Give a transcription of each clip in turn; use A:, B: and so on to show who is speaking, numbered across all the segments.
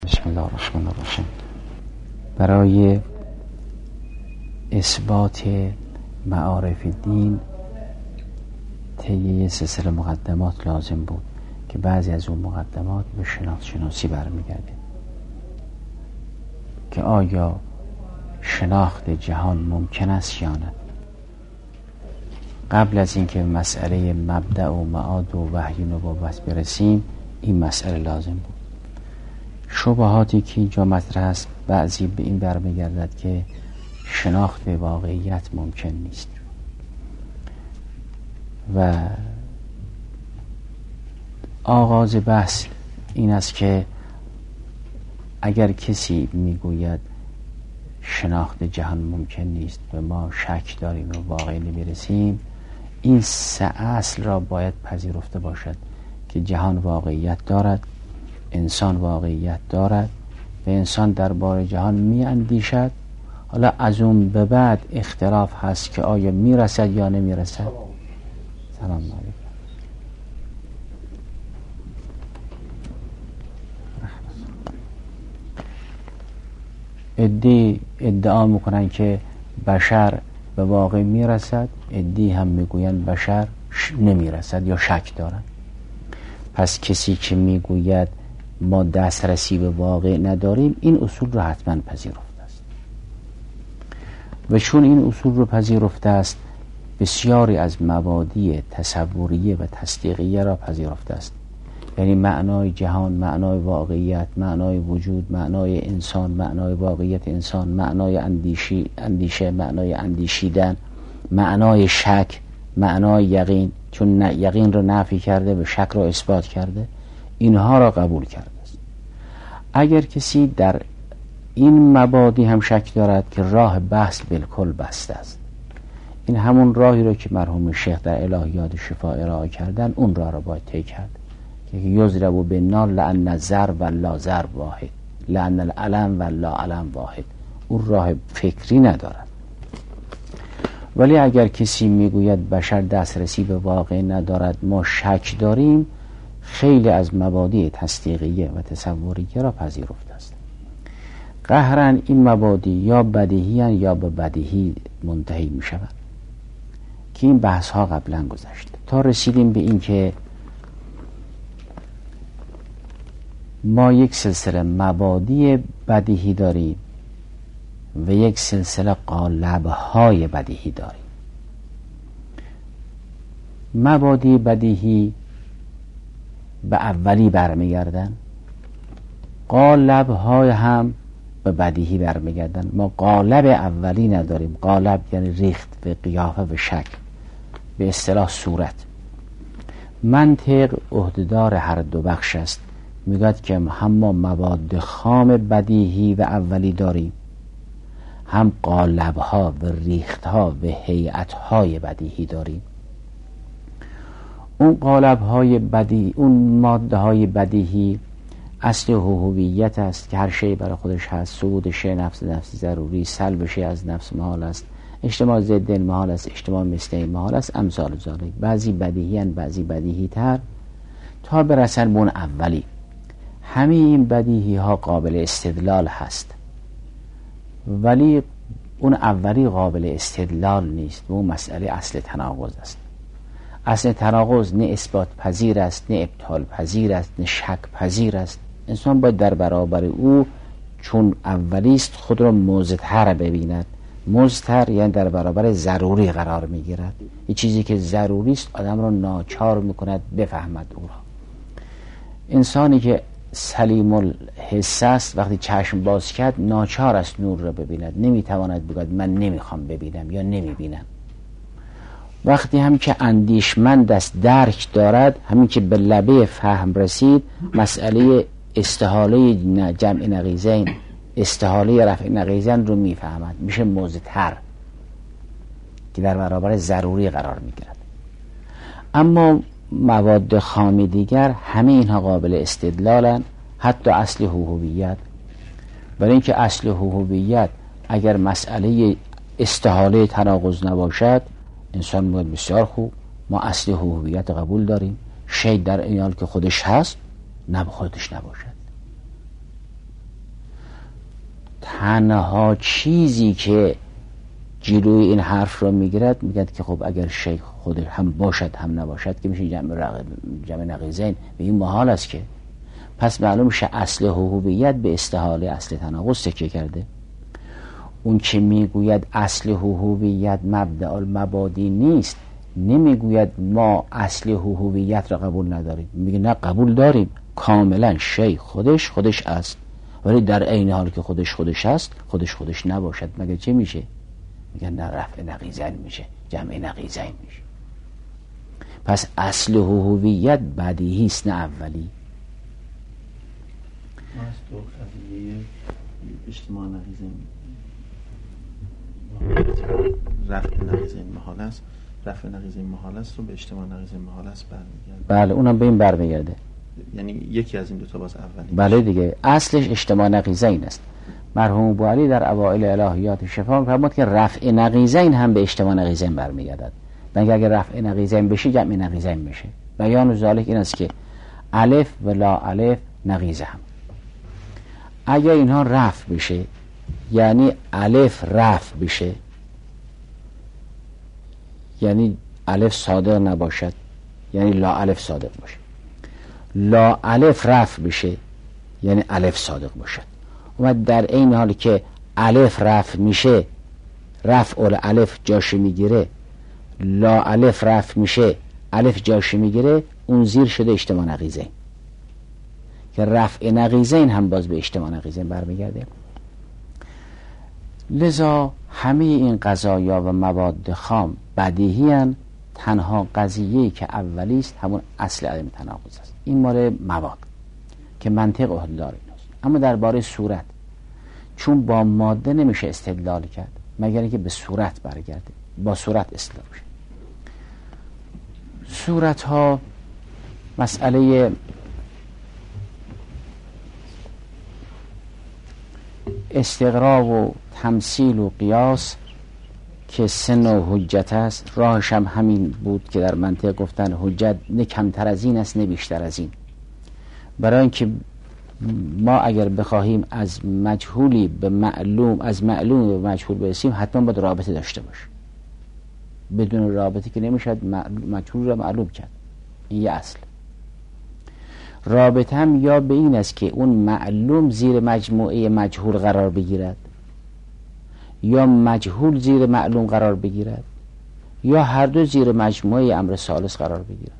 A: بسم الله الرحمن الرحیم. برای اثبات معارف دین طی یه سلسله مقدمات لازم بود که بعضی از اون مقدمات به شناسی برمیگرده که آیا شناخت جهان ممکن است یا نه. قبل از اینکه مسئله مبدأ و معاد و وحی نبوت برسیم این مسئله لازم بود. شبهاتی که اینجا مطرح است بعضی به این برمیگردد که شناخت واقعیت ممکن نیست و آغاز بحث این است که اگر کسی میگوید شناخت جهان ممکن نیست و ما شک داریم و واقعی نمیرسیم، این سه اصل را باید پذیرفته باشد که جهان واقعیت دارد، انسان واقعیت دارد و انسان درباره جهان می اندیشد. حالا از اون به بعد اختلاف هست که آیا میرسد یا نمیرسد. سلام علیکم. عدی ادعا میکنن که بشر به واقع میرسد، عدی هم میگوین بشر نمیرسد یا شک دارن. پس کسی که میگوید ما دسترسی به واقع نداریم این اصول رو حتما پذیرفته است و چون این اصول رو پذیرفته است بسیاری از مبادی تصوریه و تصدیقیه را پذیرفته است. یعنی معنای جهان، معنای واقعیت، معنای وجود، معنای انسان، معنای واقعیت انسان، معنای اندیشه، معنای اندیشیدن، معنای شک، معنای یقین، چون یقین رو نفی کرده و شک رو اثبات کرده، اینها را قبول کرده است. اگر کسی در این مبادی هم شک دارد که راه بحث بالکل بسته است، این همون راهی رو که مرحوم شیخ در الهیات شفا ارائه کردن اون راه را باید طی کرد که یضرب بالنار لأن الضرب و لا ضرب واحد لأن العلم و لا علم واحد. اون راه فکری ندارد. ولی اگر کسی میگوید بشر دسترسی به واقع ندارد، ما شک داریم، خیلی از مبادی تصدیقیه و تصوریه را پذیرفته است. قهراً این مبادی یا بدیهی یا به بدیهی منتهی می شود که این بحث ها قبلا گذشته تا رسیدیم به این که ما یک سلسله مبادی بدیهی داریم و یک سلسله قالب‌های بدیهی داریم. مبادی بدیهی به اولی برمیگردن، قالب‌های هم به بدیهی برمیگردن. ما قالب اولی نداریم. قالب یعنی ریخت و قیافه و شکل، به اصطلاح صورت. منطق عهده‌دار هر دو بخش است. میگوید که هم ما مواد خام بدیهی و اولی داریم، هم قالب‌ها و ریخت‌ها و هیئت‌های بدیهی داریم. اون قالب‌های بدیهی، اون ماده‌های بدیهی اصل هویت است که هر شی برای خودش هست. صعود شی نفس ضروری، سلب شی از نفس محال است، اجتماع ضد محال است، اجتماع مثل محال است، امثال ذالک. بعضی بدیهی ان، بعضی بدیهی تر تا برسن به اون اولی. همه این بدیهی ها قابل استدلال هست ولی اون اولی قابل استدلال نیست و اون مسئله اصل تناقض است. اصل تناقض نه اثبات پذیر است، نه ابطال پذیر است، نه شک پذیر است. انسان باید در برابر او چون اولی است خود را مضطر ببیند. مضطر یعنی در برابر ضروری قرار میگیرد. یه چیزی که ضروری است آدم را ناچار میکند بفهمد او را. انسانی که سلیم الحس است وقتی چشم باز کرد ناچار است نور را ببیند، نمیتواند بگوید من نمیخوام ببینم یا نمیبینم. وقتی هم که اندیشمند است، درک دارد، همین که به لبه فهم رسید، مسئله استحاله جمع نقیضین، استحاله رفع نقیضین رو میفهمد، میشه مضطر که در برابر ضروری قرار میگیرد. اما مواد خام دیگر همه اینها قابل استدلالن، حتی اصل هویت. برای اینکه اصل هویت اگر مسئله استحاله تناقض نباشد، انسان میگه بسیار خوب، ما اصل هویت قبول داریم، شی در این حال که خودش هست نه خودش نباشد. تنها چیزی که جلوی این حرف رو میگیرد میگد که خب اگر شیخ خودش هم باشد هم نباشد که میشه جمع نقیضین، به این محال است که. پس معلوم شه اصل حبوبیت به استحاله اصل تناقض تکیه کرده. اون که میگوید اصل حبوبیت مبدأ المبادی نیست، نمیگوید ما اصل حبوبیت را قبول نداریم، میگه نه قبول داریم کاملا، شیخ خودش است، ولی در عین حال که خودش است خودش نباشد. مگه چه میشه؟ میگن نه رفع نقیضین میشه، جمع نقیضین میشه. پس اصل حبوبیت بدیهی است نه اولی.
B: ما از تو قضیه اجتماع نقیضین رفع نقیضین محال است، رفع نقیضین محال است رو به اجتماع نقیضین محال است برمیگرده.
A: بله اونم به این برمیگرده،
B: یعنی یکی از این دو تا باز اولی.
A: بله دیگه، اصلش اجتماع نقیضین است. مرحوم ابوعلی در اوائل الهیات شفا فرمود که رفع نقیضین هم به اجتماع نقیضین برمیگردد. مگر اگر رفع نقیضین بشه جمع نقیضین میشه. بیان ذالک این است که الف و لا الف نقیض هم. اگر اینها رفع بشه، یعنی الف رفع بشه، یعنی الف صادق نباشد، یعنی لا الف صادق باشه. لا الف رفع بشه، یعنی الف صادق باشد. و در این حال که الف رفع میشه، رفع ال الف جاش میگیره، لا الف رفع میشه، الف جاش میگیره، اون زیر شده اجتماع نقیضین، که رفع نقیضین هم باز به اجتماع نقیضین برمیگرده. لذا همه این قضایا و مواد خام بدیهی هن. تنها قضیه‌ای که اولی است همون اصل عدم تناقض است. این مال مواد که منطق عهده داره ایناست. اما درباره صورت، چون با ماده نمیشه استدلال کرد مگر اینکه به صورت برگرده، با صورت استدلال بشه. صورت ها مسئله استقرا و تمثیل و قیاس که سن و حجت است، راهش هم همین بود که در منطق گفتن حجت نه کمتر از این است نه بیشتر از این. برای اینکه ما اگر بخواهیم از مجهولی به معلوم، از معلوم به مجهول برسیم، حتما باید رابطه داشته باشه. بدون رابطه که نمیشد مجهول را معلوم کرد. این یه اصل. رابطه هم یا به این است که اون معلوم زیر مجموعه مجهول قرار بگیرد، یا مجهول زیر معلوم قرار بگیرد، یا هر دو زیر مجموعه امر ثالث قرار بگیرد.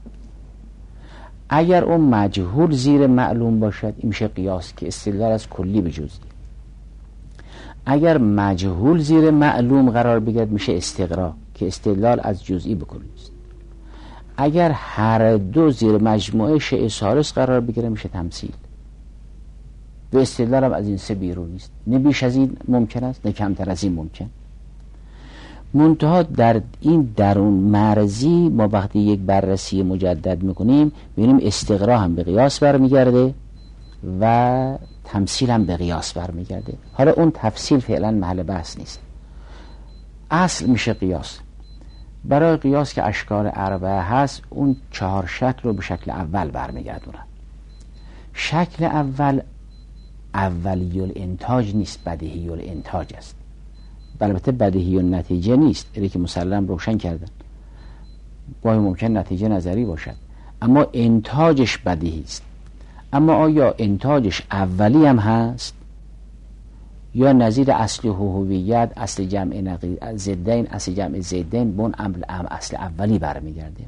A: اگر اون مجهول زیر معلوم باشد این میشه قیاس که استدلال از کلی به جزئی. اگر مجهول زیر معلوم قرار بگیرد میشه استقرا که استدلال از جزئی به کلی است. اگر هر دو زیر مجموعه شیء ثالث قرار بگیره میشه تمثیل. به استدلال هم از این سه بیرون نیست، نه بیش از این ممکن است نه کمتر از این ممکن. منتها در این درون مرزی ما وقتی یک بررسی مجدد میکنیم میبینیم استقرا هم به قیاس برمیگرده و تمثیل هم به قیاس برمیگرده. حالا اون تفصیل فعلا محل بحث نیست. اصل میشه قیاس. برای قیاس که اشکال اربعه هست، اون 4 شکل رو به شکل اول برمیگردونن. شکل اول اولی الانتاج نیست، بدیهی الانتاج است. البته بدیهی النتیجه نیست، اینه که مسلم روشن کردن. گاهی ممکن نتیجه نظری باشد اما انتاجش بدیهی است. اما آیا انتاجش اولی هم هست یا نظیر اصل حبوبیت، اصل جمع ضدین، اصل جمع ضدین به اون اصل اولی برمیگرده؟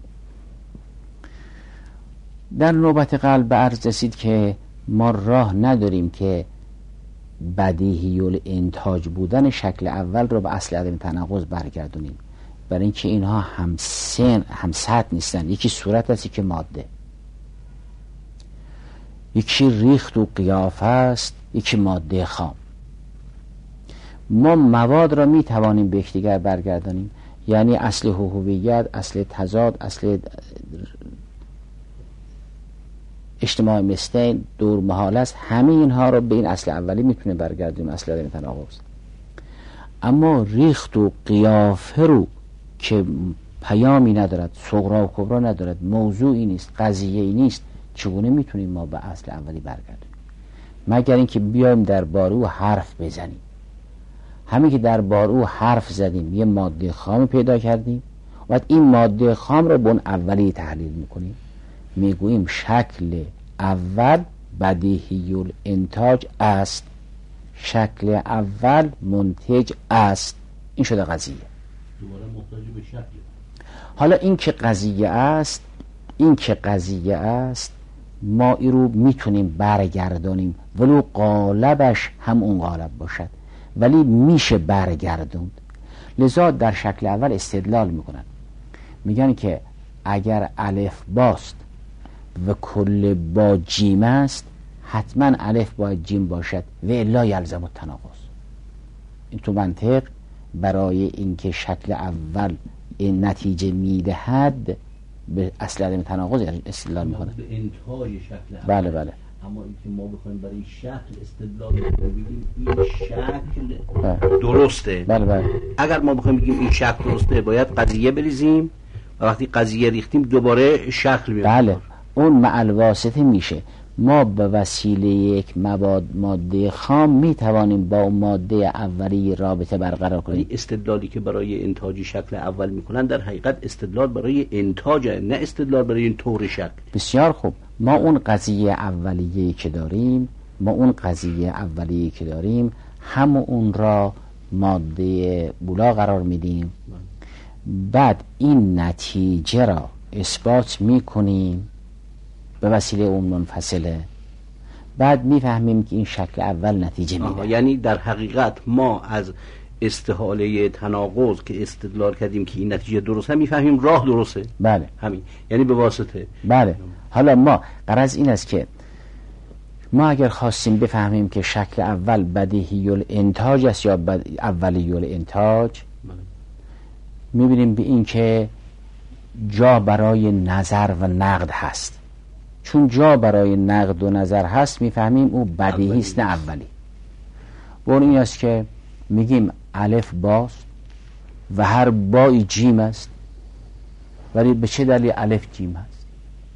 A: در نوبت قلب به عرض رسید که ما راه نداریم که بدیهی الانتاج بودن شکل اول رو به اصل عدم تناقض برگردونیم، برای اینکه اینها هم سطح نیستن. یکی صورت است، یکی ماده، یکی ریخت و قیافه است، یکی ماده خام. ما مواد را می توانیم به یکدیگر برگردانیم، یعنی اصل حبوبیت، اصل تضاد، اصل اجتماع مثلین، دور محال است، همه اینها رو به این اصل اولی میتونه برگردیم، اصل عدم تناقض. اما ریخت و قیافه رو که پیامی ندارد، صغرا و کبرا ندارد، موضوعی نیست، قضیه‌ای نیست، چگونه میتونیم ما به اصل اولی برگردیم؟ مگر اینکه بیایم درباره او حرف بزنیم. همین که درباره او حرف زدیم یه ماده خام پیدا کردیم و این ماده خام رو به اون اولی تحلیل میکنیم، میگوییم شکل اول بدیهی الانتاج است، شکل اول منتج است. این شده قضیه.
C: دوباره محتاج به شکل.
A: حالا این که قضیه است ما این رو میتونیم برگردانیم ولو قالبش هم اون قالب باشد، ولی میشه برگردوند. لذا در شکل اول استدلال میکنن، میگن که اگر الف باست و کل با جیم است حتما الف باید جیم باشد و الا یلزم التناقض. این تو منطق برای اینکه شکل اول این نتیجه میدهد به اصل عدم تناقض استدلال میکنه.
C: به انتاج شکل اول.
A: بله بله.
C: اما اینکه ما بخوایم برای شکل استدلال بگیم این شکل درسته.
A: بله بله.
C: اگر ما بخوایم بگیم این شکل درسته باید قضیه بریزیم و وقتی قضیه ریختیم دوباره شکل میاد.
A: بله. اون مع الواسطه میشه. ما به وسیله یک ماده خام میتوانیم با ماده اولی رابطه برقرار کنیم.
C: استدلالی که برای انتاج شکل اول میکنن در حقیقت استدلال برای انتاج، نه استدلال برای این طور شکل.
A: بسیار خوب. ما اون قضیه اولیه‌ای که داریم هم اون را ماده بولا قرار میدیم، بعد این نتیجه را اثبات میکنیم به وسیله اون منفصله، بعد میفهمیم که این شکل اول نتیجه میده.
C: یعنی در حقیقت ما از استحاله تناقض که استدلال کردیم که این نتیجه درسته میفهمیم راه درسته.
A: بله
C: همین، یعنی به واسطه.
A: بله. حالا ما غرض این است که ما اگر خواستیم بفهمیم که شکل اول بدیهی الانتاج است یا اولی الانتاج، میبینیم به این که جا برای نظر و نقد هست. چون جا برای نقد و نظر هست میفهمیم او بدیهی است نه اولی. بر این است که میگیم الف باست و هر بای جیم است، ولی به چه دلیل الف جیم هست؟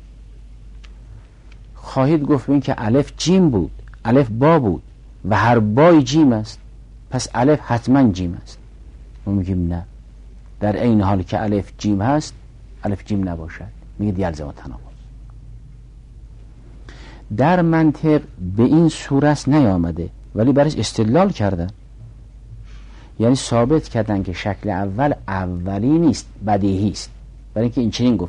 A: خواهید گفت این که الف جیم بود، الف با بود و هر بای جیم است، پس الف حتما جیم است. ما میگیم نه، در این حال که الف جیم هست الف جیم نباشد. میگه یلزم التناقض. در منطق به این صورت نیامده ولی برش استدلال کردن، یعنی ثابت کردن که شکل اول اولی نیست بدیهی است. برای اینکه این چنین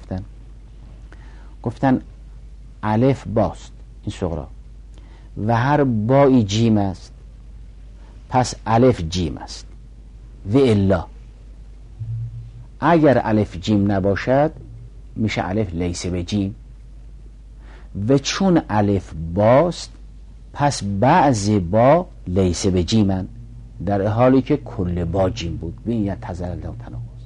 A: گفتن الف باست این صغرا و هر بایی جیم است، پس الف جیم است و الا اگر الف جیم نباشد میشه الف لیس به جیم، و چون الف باست پس بعض با لیس به جیمن، در حالی که کل با جیم بود. ببین یا تزلل و تناقض.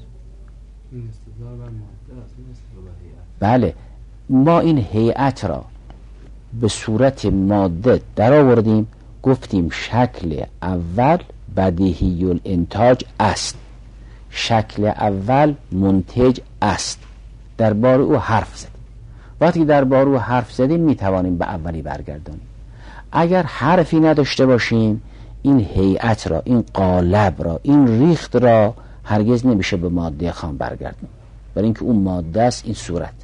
A: بله. ما این هیئت را به صورت ماده در آوردیم، گفتیم شکل اول بدیهی الانتاج است، شکل اول منتج است. درباره او حرف زدیم. وقتی درباره او حرف زدیم میتوانیم به اولی برگردانیم. اگر حرفی نداشته باشیم این هیئت را، این قالب را، این ریخت را هرگز نمیشه به ماده خام برگردون، برای اینکه اون ماده است، این صورت.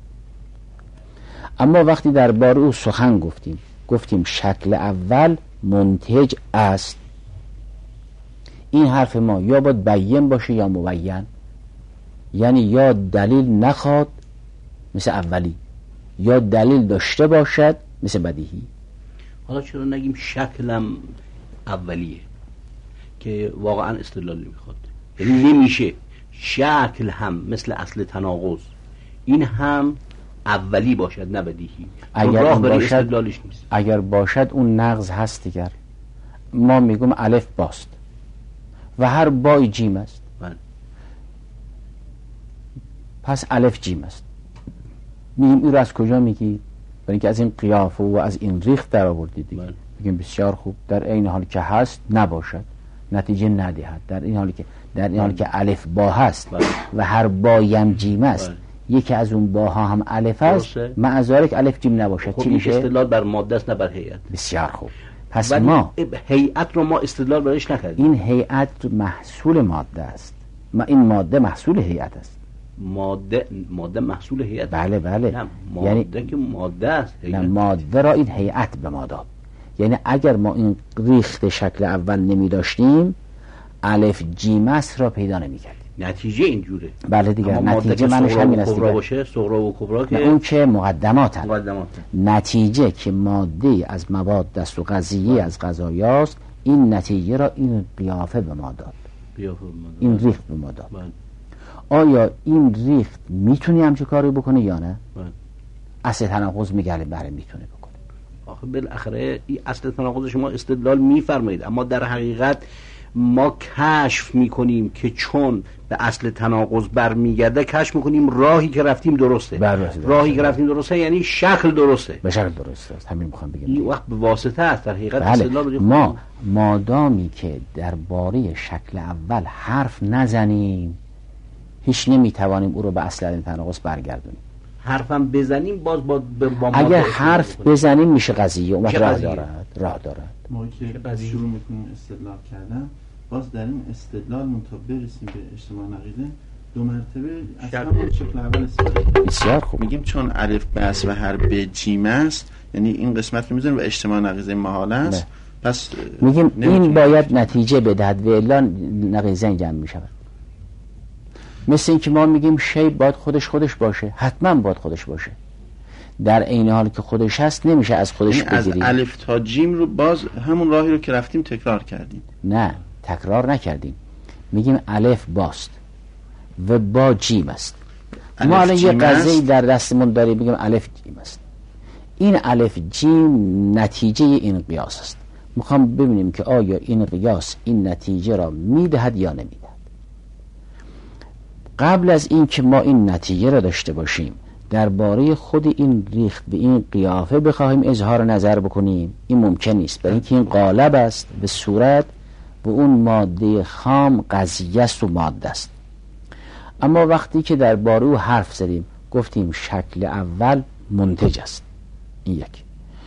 A: اما وقتی درباره او سخن گفتیم شکل اول منتج است، این حرف ما یا باید بیان باشه یا مبین، یعنی یا دلیل نخواد مثل اولی یا دلیل داشته باشد مثل بدیهی.
C: حالا چرا نگیم شکلم اولیه که واقعا استدلال نمیخواد؟ یعنی نمیشه شکل هم مثل اصل تناقض این هم اولی باشد نه بدیهی.
A: اگر باشد نیست. اگر باشد اون نقض هست دیگر. ما میگم الف باست و هر بای جیم است، پس الف جیم است. میگیم این رو از کجا میگی؟ برای اینکه از این قیافه و از این ریخت در آوردید دیگه. میگیم بسیار خوب، در این حال که هست نباشد نتیجه ندهد. در این حال که الف با هست و هر بایم جیم است، یکی از اون باها هم الف است، مع ذالک الف جیم نباشه.
C: خب
A: چی میشه؟
C: استدلال بر ماده است نه بر هیئت.
A: بسیار خوب. پس
C: ما هیئت رو ما استدلال برش نکردیم.
A: این هیئت محصول ماده است. این ماده محصول هیئت است.
C: ماده محصول هیئت.
A: بله بله.
C: نه ماده یعنی که ماده است.
A: نه ماده را این هیئت به ما داد. یعنی اگر ما این ریخت شکل اول نمی داشتیم الف جیم است را پیدا نمی کردیم.
C: نتیجه اینجوره.
A: بله دیگه نتیجه منش همین است دیگه.
C: باشه صغرا و کبرا که
A: اون که مقدمات نتیجه که ماده از مواد است و قضیه از قضایاست، این نتیجه را این قیافه به ما داد. این ریخت به ما داد. آیا این ریخت میتونی همچه کاری بکنه یا نه؟ اصل تناقض میگه بله میتونه بکنه.
C: آخه بالاخره این اصل تناقض شما استدلال میفرمایید، اما در حقیقت ما کشف میکنیم که چون به اصل تناقض برمیگرده کشف میکنیم راهی که رفتیم درسته. راهی که رفتیم درسته یعنی شکل درسته.
A: به شکل درسته است. همین میخوام بگم.
C: این وقت به واسطه است در حقیقت.
A: بله. ما مادامی که درباره شکل اول حرف نزنیم هیچ نمیتوانیم او رو به اصل تناقض برگردونیم.
C: حرفم بزنیم باز با
A: اگر حرف بزنیم میشه قضیه اون راه دارد.
B: ما که شروع میکنیم استدلال کردن، باز در این استدلال تا برسیم به اجتماع نقیضه 2 مرتبه اصلا شکل اول استفاده.
A: بسیار خوب.
B: میگیم چون الف بس و حرف جیم است، یعنی این قسمت رو میذاریم و اجتماع نقیضه محال است. پس
A: میگیم این باید نتیجه بدهد و الا نقیضه جمع میشود. مثل این که ما میگیم شی باید خودش باشه، حتما باید خودش باشه، در عین حال که خودش هست نمیشه از خودش بگیریم.
B: از الف تا جیم رو باز همون راهی رو که رفتیم تکرار کردیم.
A: نه تکرار نکردیم. میگیم الف باست و با جیم است. ما الان یه قضیه در دستمون داریم میگیم الف جیم است. این الف جیم نتیجه این قیاس است. میخوام ببینیم که آیا این قیاس این نتیجه را میدهد یا نمیدهد. قبل از این که ما این نتیجه را داشته باشیم درباره خود این ریخت به این قیافه بخواهیم اظهار نظر بکنیم این ممکن نیست، برای اینکه این قالب است به صورت و اون ماده خام قضیه است و ماده است. اما وقتی که درباره او حرف زدیم گفتیم شکل اول منتج است، این یک،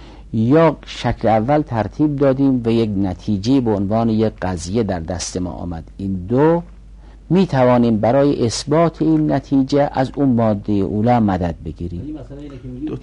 A: یا شکل اول ترتیب دادیم و یک نتیجه به عنوان یک قضیه در دست ما آمد، این دو می توانیم برای اثبات این نتیجه از اون ماده اولا مدد بگیریم.
C: این مسئله اینه که میگیم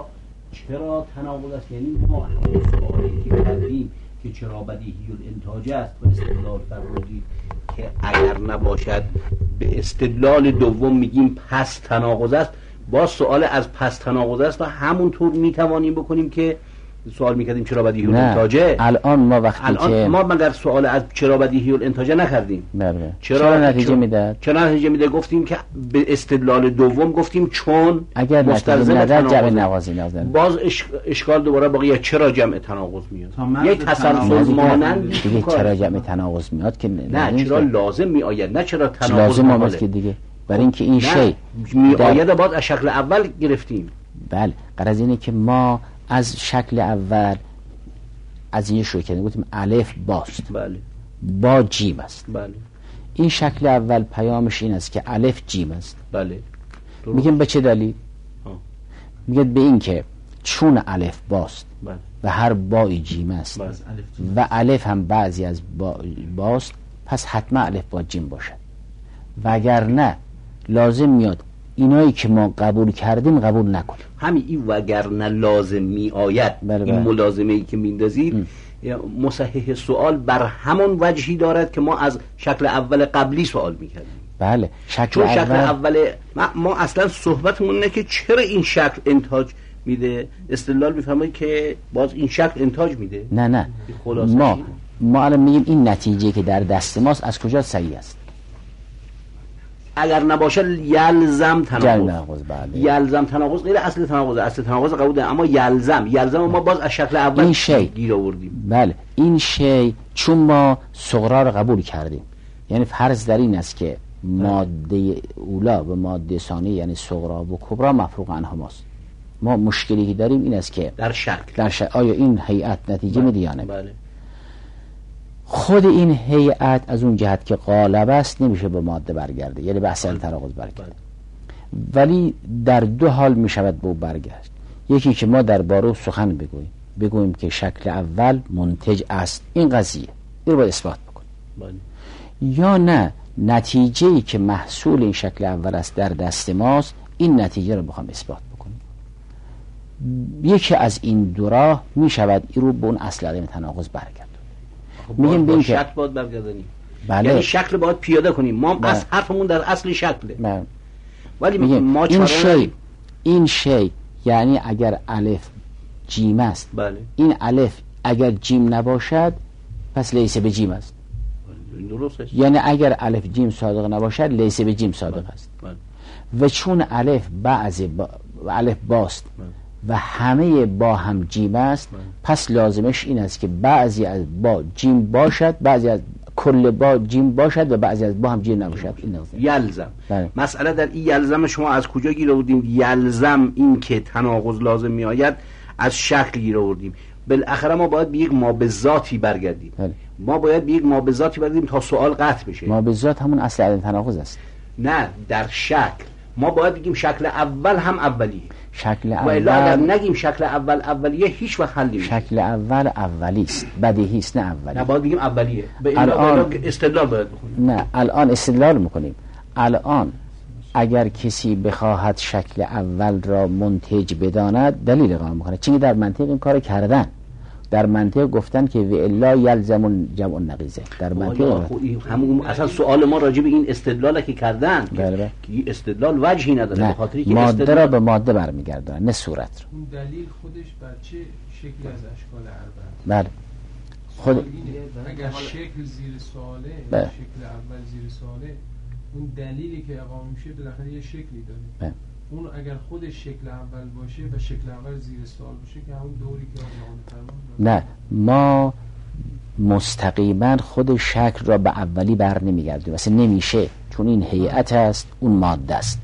C: چرا تناقض است، یعنی ما همون سوالی که کردیم که چرا بدیهی الانتاج است و استدلال فرمودید که اگر نباشد به استدلال دوم میگیم پس تناقض است، با سوال از پس تناقض است و همونطور می توانیم بکنیم که سوال میکردیم چرا بدیهی الانتاجه.
A: الان ما وقتی که
C: ما مگر سوال از چرا بدیهی الانتاجه نکردیم.
A: بله. چرا نتیجه میداد؟
C: چرا نتیجه میده؟ گفتیم که به استدلال دوم گفتیم چون
A: اگر مستلزم نداد جمع نوازی نازن.
C: باز اشکال دوباره باقی چرا جمع تناقض میاد؟ یک تسلسل مانند
A: دیگه چرا جمع تناقض میاد که
C: نه چرا لازم میآید، نه چرا تناقض
A: لازم آمد که دیگه برای اینکه این شی
C: میآید باز از شکل اول گرفتیم.
A: بله غرض اینه که ما از شکل اول از این شروع کردیم گفتیم الف باست.
C: بله.
A: با جیم است.
C: بله.
A: این شکل اول پیامش این است که الف جیم است.
C: بله.
A: میگیم به چه دلیل؟ میگه به این که چون الف باست.
C: بله.
A: و هر بای جیم است.
C: بله.
A: و الف هم بعضی از باست، پس حتما الف با جیم باشد، وگرنه لازم میاد اینایی که ما قبول کردیم قبول نکنیم.
C: همین این وگرنه لازم می آید.
A: بله
C: این ملازمه ای که میندازید مصحح سوال بر همون وجهی دارد که ما از شکل اول قبلی سوال میکردیم.
A: بله
C: شکل اول ما اصلا صحبتمون اینه که چرا این شکل انتاج میده، استدلال میفرمایید که باز این شکل انتاج میده.
A: نه ما الان میگیم این نتیجه که در دست ماست از کجا صحیح است.
C: اگر نباشه یلزم تناقض.
A: بله.
C: یلزم تناقض غیر اصل تناقض. اصل تناقض قبول داریم اما یلزم ما باز از شکل اول
A: این شی
C: گیر آوردیم.
A: بله این شی چون ما صغرا رو قبول کردیم، یعنی فرض در این است که ماده اولا و ماده ثانیه یعنی صغرا و کبرا مفروغ عنها ماست. ما مشکلی که داریم این است که
C: در شکل
A: آیا این هیئت نتیجه میده یا نه.
C: بله.
A: خود این هیئت از اون جهت که قالب است نمیشه به ماده برگرده، یعنی به اصل تناقض برگرده. ولی در دو حال می شود به او برگشت. یکی که ما درباره سخن بگوییم که شکل اول منتج است، این قضیه این رو باید اثبات بکنیم، یا نه نتیجه‌ای که محصول این شکل اول است در دست ماست، این نتیجه رو بخوام اثبات بکنیم. یکی از این دو راه می شود این رو به اون اصل عدم تناقض برگردونیم. میگیم به این که
C: شکل باید برگردونیم،
A: بله،
C: یعنی شکل باید پیاده کنیم. ما از حرفمون در اصل شکله، ولی ما
A: این شی یعنی اگر الف جیم است،
C: بله،
A: این الف اگر جیم نباشد پس لیس به جیم است.
C: درسته.
A: یعنی اگر الف جیم صادق نباشد لیس به جیم صادق است. و چون الف الف باست و همه با هم جیم است، پس لازمش این است که بعضی از با جیم باشد، بعضی از کل با جیم باشد و بعضی از با هم جیم نباشد. این
C: یلزم. مسئله در این یلزم شما از کجا گیر آوردیم؟ یلزم این که تناقض لازم می آید از شکل گیر آوردیم. بالاخره ما باید به یک ما به ذاتی برگردیم. ما باید به یک ما به ذاتی برگردیم تا سوال قطع بشه.
A: ما به ذات همون اصل عدم تناقض است.
C: نه، در شکل ما باید بگیم شکل اول هم اولیه.
A: شکل اول،
C: و الا اگر نگیم شکل اول اولیه هیچ وقت حل نمیشه.
A: شکل اول اولی است، بدیهی است، نه اولیه.
C: نه، باید بگیم اولیه. به الا استدلال باید بکنیم.
A: نه، الان استدلال میکنیم. الان اگر کسی بخواهد شکل اول را منتج بداند دلیل قائم میکنه، چون در منطق این کار کردن. در منطق گفتن که و الا یلزم جمع النقیضه. در منطق
C: همون اصلا سوال ما راجع به این استدلاله که کردن،
A: بله،
C: که استدلال وجهی نداره، به خاطری که
A: ماده را به ماده برمیگردونه، نه صورت رو.
D: اون دلیل خودش بر چه شکلی از اشکال اربعه؟
A: بله، خود
D: اگر شکل زیر سواله،
A: بله،
D: شکل اول زیر سواله، اون دلیلی که اقامه میشه بالاخره یه شکلی داره.
A: بله.
D: اون اگر خودش شکل اول باشه و شکل اول زیر سوال باشه که همون دوری که آقایان فرمودن.
A: نه، ما مستقیما خود شکل را به اولی بر نمیگردیم، اصلا نمیشه، چون این هیئت است، اون ماده است.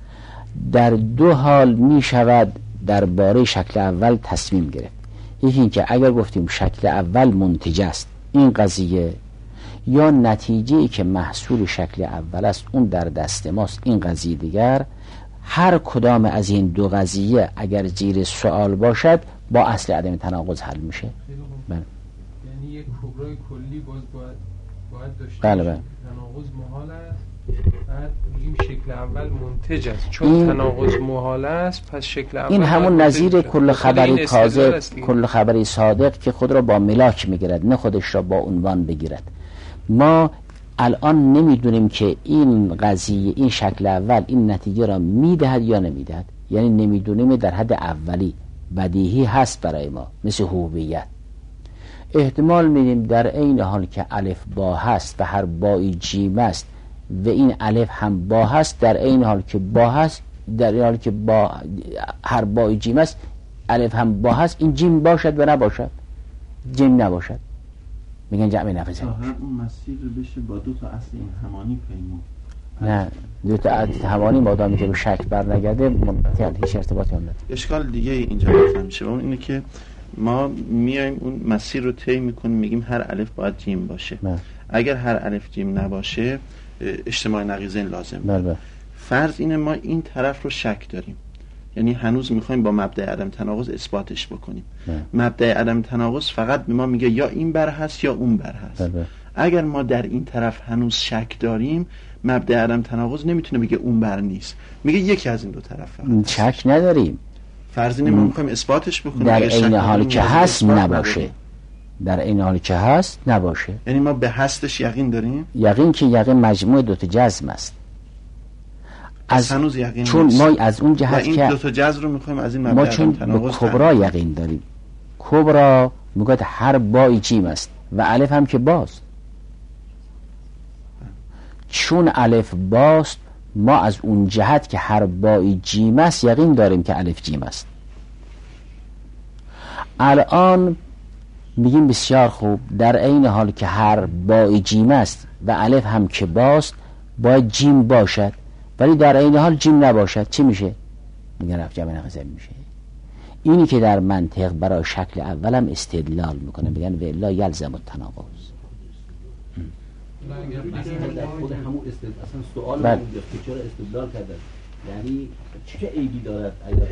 A: در دو حال می شود درباره شکل اول تصمیم گرفت. یکی این که اگر گفتیم شکل اول منتج است، این قضیه، یا نتیجه ای که محصول شکل اول است اون در دست ماست، این قضیه دیگر. هر کدام از این دو قضیه اگر زیر سوال باشد با اصل عدم تناقض حل میشه.
D: بله. یعنی یک کبرای کلی باید داشته
A: بله.
D: تناقض محال است، بعد میگیم شکل اول منتج است، چون تناقض محال است پس شکل اول
A: این همون نظیر کل خبری کاذب، کل خبری صادق که خود را با ملاک میگیرد، نه خودش را با عنوان بگیرد. ما الان نمیدونیم که این قضیه، این شکل اول این نتیجه را میدهد یا نمیدهد، یعنی نمیدونیم. در حد اولی بدیهی هست برای ما، مثل هویت. احتمال میدیم در این حال که الف با هست و هر بایی جیم است و این الف هم با هست، در این حال که با هست، در این حال که با هر بایی جیم است الف هم با هست، این جیم باشد و نباشد، جیم نباشد، میگن جمع نفسه.
B: هر اون مسیر رو بشه با دو تا اصل این همانی پیمون.
A: نه، دو تا اصل همانی مادامی که به شک بر نگرده منطقه هیچ ارتباطی هم نداره.
B: اشکال دیگه اینجا مطرح میشه و اون اینه که ما میایم اون مسیر رو طی میکنیم، میگیم هر الف باید جیم باشه. اگر هر الف جیم نباشه اجتماع نقیضین لازم.
A: بله.
B: فرض اینه ما این طرف رو شک داریم، یعنی هنوز میخوایم با مبدأ عدم تناقض اثباتش بکنیم. مبدأ عدم تناقض فقط به ما میگه یا این بر هست یا اون بر هست. اگر ما در این طرف هنوز شک داریم، مبدأ عدم تناقض نمیتونه بگه اون بر نیست، میگه یکی از این دو طرف فقط.
A: شک نداریم،
B: فرض اینه ما میخوایم اثباتش بکنیم
A: در این حالی که هست نباشه، در این حالی که هست نباشه.
B: یعنی ما به هستش یقین داریم؟
A: یقین که یقین مجموع دو تا جزم است.
B: از هنوز یقین
A: چون
B: نیست.
A: ما از اون جهت
B: این
A: که
B: دو تا جزم رو میخوایم از این
A: ما چون به کبرا یقین داریم. کبرا میگه هر بایی جیم است و الف هم که باست. چون الف باست ما از اون جهت که هر بایی جیم است یقین داریم که الف جیم است. الان میگیم بسیار خوب، در این حال که هر بایی جیم است و الف هم که باست باید جیم باشد، ولی در این حال جیم نباشد، چی میشه؟ میگن رفت جمع نقیضین میشه. اینی که در منطق برای شکل اول هم استدلال میکنه، میگن و الا یلزم التناقض.
C: خود همون اصلا سوال که چرا استدلال کردن یعنی چه عیبی دارد اگر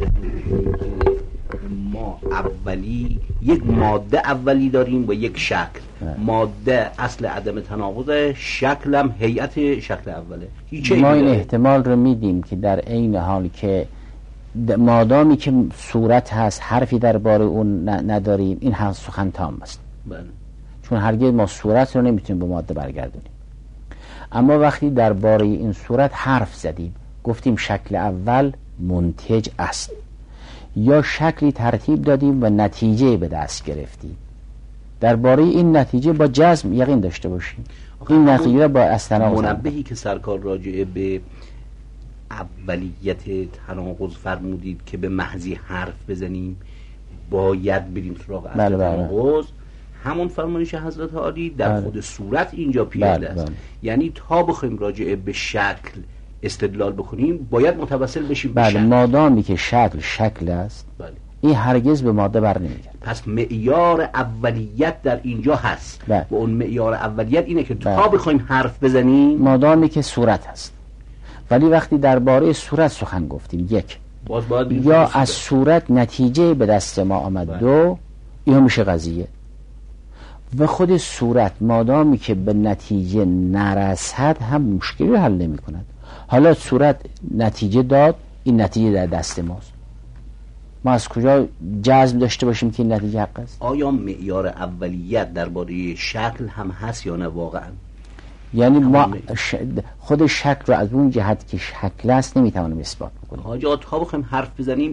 C: ما اولی یک ماده اولی داریم و یک شکل. ماده اصل عدم تناقض، شکلم هیئت شکل اوله.
A: ما این احتمال رو میدیم که در عین حال که مادامی که صورت هست حرفی درباره اون نداریم، این هم سخن تام است.
C: بله. چون
A: هرگز ما صورت رو نمیتونیم به ماده برگردونیم. اما وقتی درباره این صورت حرف زدیم، گفتیم شکل اول منتج است، یا شکلی ترتیب دادیم و نتیجه به دست گرفتیم، درباره این نتیجه با جزم یقین داشته باشیم. این نتیجه با استناقض
C: منبهی که سرکار راجعه به اولیت تناقض فرمودید که به محضی حرف بزنیم باید بریم سراغ اصل تناقض، همون فرمایش حضرت عالی در خود صورت اینجا پیاده است. یعنی تا بخوایم راجعه به شکل استدلال بکنیم باید متوسل بشیم به شکل.
A: مادامی که شکل است، این هرگز به ماده بر نمیگرد.
C: پس معیار اولیت در اینجا هست و اون معیار اولیت اینه که تا بخوایم حرف بزنیم
A: مادامی که صورت هست. ولی وقتی درباره صورت سخن گفتیم، یک یا از صورت نتیجه به دست ما آمد، دو این میشه قضیه. و خود صورت مادامی که به نتیجه نرسد هم مشکلی حل نمی کند. حالا صورت نتیجه داد، این نتیجه در دست ماست، ما از کجا جزم داشته باشیم که این نتیجه حق است؟
C: آیا معیار اولیت درباره شکل هم هست یا نه واقعا؟
A: یعنی ما خود شکل رو از اون جهت که شکل است نمیتوانیم اثبات بکنیم.
C: آجا تا بخوایم حرف بزنیم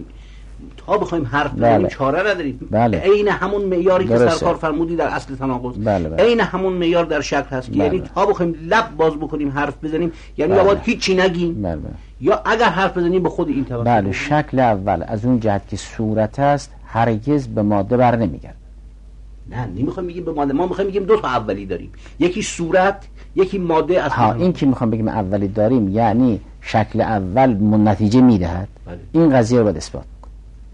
C: چاره نداریم. عین همون معیاری که سرکار فرمودی در اصل تناقض، عین همون معیار در شکل هست. یعنی تا بخوایم لب باز بکنیم حرف بزنیم، یعنی یا باید هیچی نگیم یا اگر حرف بزنیم به خود این توسط.
A: شکل اول از اون جهت که صورت است هرگز به ماده بر نمیگرد.
C: نه نمیخوایم بگیم به ماده، ما میخوایم بگیم دو تا اولی داریم، یکی صورت یکی ماده است.
A: این که میخوام بگیم اولی داریم یعنی شکل اول نتیجه میدهد. این قضیه رو باید اثبات کنیم.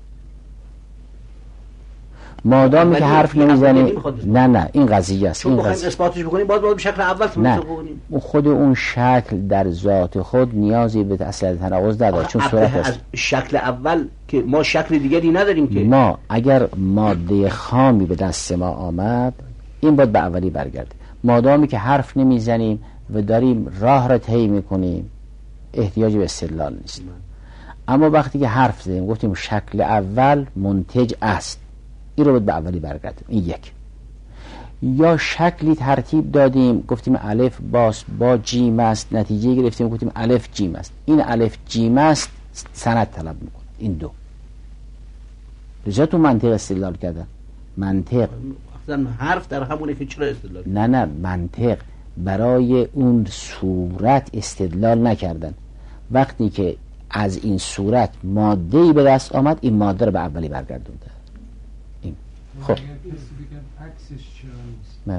A: مادامی که حرف نمیزنیم نه این قضیه است.
C: چون بخوایم اثباتش بکنیم باید به شکل اول تمام بکنیم.
A: خود اون شکل در ذات خود نیازی به اصل تناقض نداره، چون صورت است.
C: از شکل اول که ما شکل دیگری نداریم که
A: ما اگر ماده خامی به دست ما آمد این باید به اولی برگرده. مادامی که حرف نمیزنیم و داریم راه را طی میکنیم احتیاجی به استدلال نیست. اما وقتی که حرف زدیم گفتیم شکل اول منتج است، این رو باید به اولی برگردیم. این یک. یا شکلی ترتیب دادیم گفتیم الف با جیم است، نتیجه گرفتیم گفتیم الف جیم است، این الف جیم است سند طلب میکنه. این دو رجا تو منطق استدلال کردن. منطق
C: حرف در همونه که چرا استدلال؟
A: نه منطق برای اون صورت استدلال نکردن. وقتی که از این صورت ماده‌ای به دست آمد این ماده رو به اولی برگردونده. این خب
D: عکسش چرا نیست؟
A: نه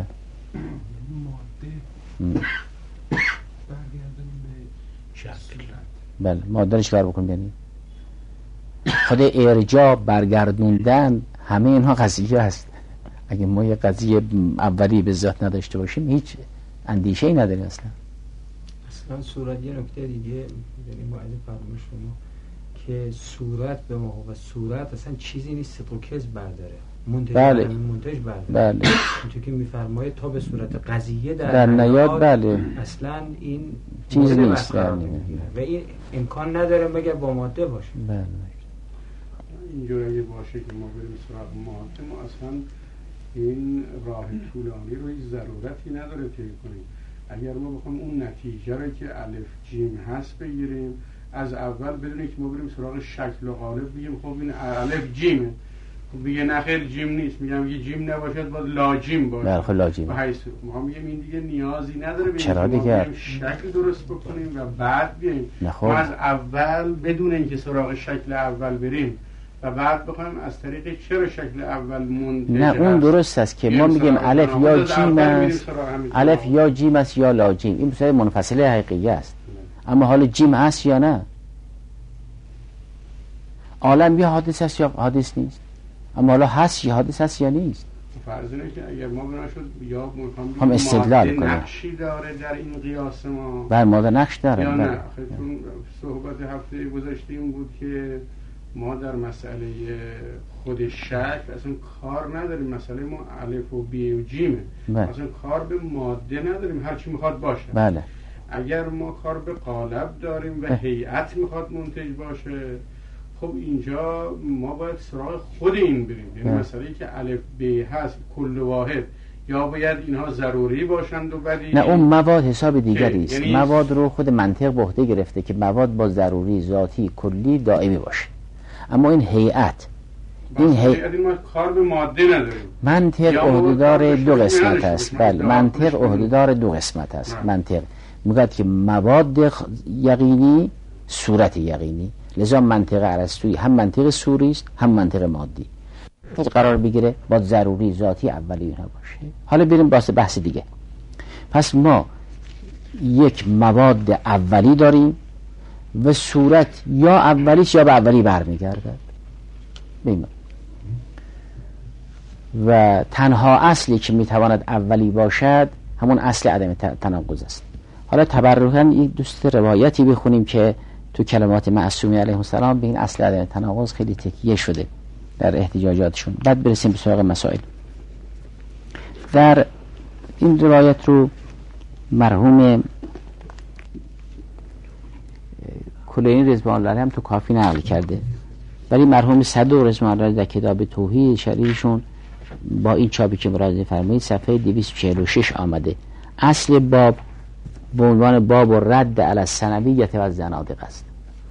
D: ماده برگردون به شکل.
A: بله ماده رو چیکار بکنیم؟ یعنی خود ارجاع برگردوندن همه اینها قضیه است. اگه ما یه قضیه اولی به ذات نداشته باشیم هیچ اندیشه ای نداریم اصلا.
E: صورت یه نکته دیگه یعنی مؤلف فرمایش شما که صورت به ما و صورت اصلا چیزی نیست صدق و کذب برداره، منتج برداره.
A: بله
E: اینطور که میفرمایه تا به صورت قضیه
A: در نیاد بله
E: اصلا این
A: چیز نیست
E: و این امکان نداره مگر با ماده باشه.
A: بله
F: اینجور اگه باشه که ما بریم سراغ ماده، ما اصلا این راه طولانی رو هیچ ضرورتی نداره طی کنیم. اگر ما بخوام اون نتیجه رو که الف جیم هست بگیریم از اول بدون اینکه ما بریم سراغ شکل و قالب بگیم خب این الف جیمه، خب بگه نخیر جیم نیست، میگم یه جیم نباشد باید لاجیم باشه.
A: نه خب لاجیم
F: ما میگیم این دیگه نیازی نداره
A: چرا دیگه
F: شکل درست بکنیم و بعد بیایم ما از اول بدون اینکه سراغ شکل اول بریم و بعد بخوایم از طریق چرا شکل اول منتج.
A: نه اون درست است که ما میگیم الف یا جیم است، الف یا جیم است یا لاجیم، این بسیار منفصله حقیقی است. اما حالا جیم هست یا نه؟ عالم یا حادث است یا حادث نیست، اما حالا هست یا حادث است یا نیست.
F: فرض اینه که اگر ما بنا شد یا
A: هم استدلال کنیم
F: نقشی داره در این قیاس ما
A: بر ماده نقش داره
F: یا نه. خیلیتون صحبت هفته گذشته این بود که ما در مسئله خود شک اصلا کار نداریم، مسئله ما الف و ب و جیمه، اصلا کار به ماده نداریم، هر چی میخواد باشه.
A: بله.
F: اگر ما کار به قالب داریم و هیئت میخواد منتج باشه، خب اینجا ما باید سراغ خود این بریم. یعنی مسئله که الف ب هست کل واحد، یا باید اینها ضروری باشند و بدیهی.
A: نه، اون مواد حساب دیگری است. یعنی مواد رو خود منطق به عهده گرفته که مواد با ضروری ذاتی کلی دائمی باشه، اما این هیئت
F: ما کار به ماده نداریم.
A: منطق عهدهدار دو قسمت است. بله، منطق عهدهدار دو قسمت است. منطق میگه که مواد یقینی، صورت یقینی، لذا منطق ارسطویی هم منطق صوری است هم منطق مادی. قرار بگیره با ضروری ذاتی اولی اینها باشه. حالا بریم بحث دیگه. پس ما یک مواد اولی داریم و صورت یا اولیش یا به اولی برمیگردد. ببین، و تنها اصلی که میتواند اولی باشد همون اصل عدم تناقض است. حالا تبرکاً این دوست روایتی بخونیم که تو کلمات معصومی علیه السلام به این اصل عدم تناقض خیلی تکیه شده در احتجاجاتشون، بعد برسیم به سراغ مسائل. در این روایت رو مرحوم کلینی رضوان الله هم تو کافی نقل کرده، ولی مرحوم صدوق رضوان الله در کتاب توحید شریحشون با این چاپی که مراجعه فرمایید صفحه 246 آمده. اصل باب به عنوان باب و رد علی الثنویة و زنادق است.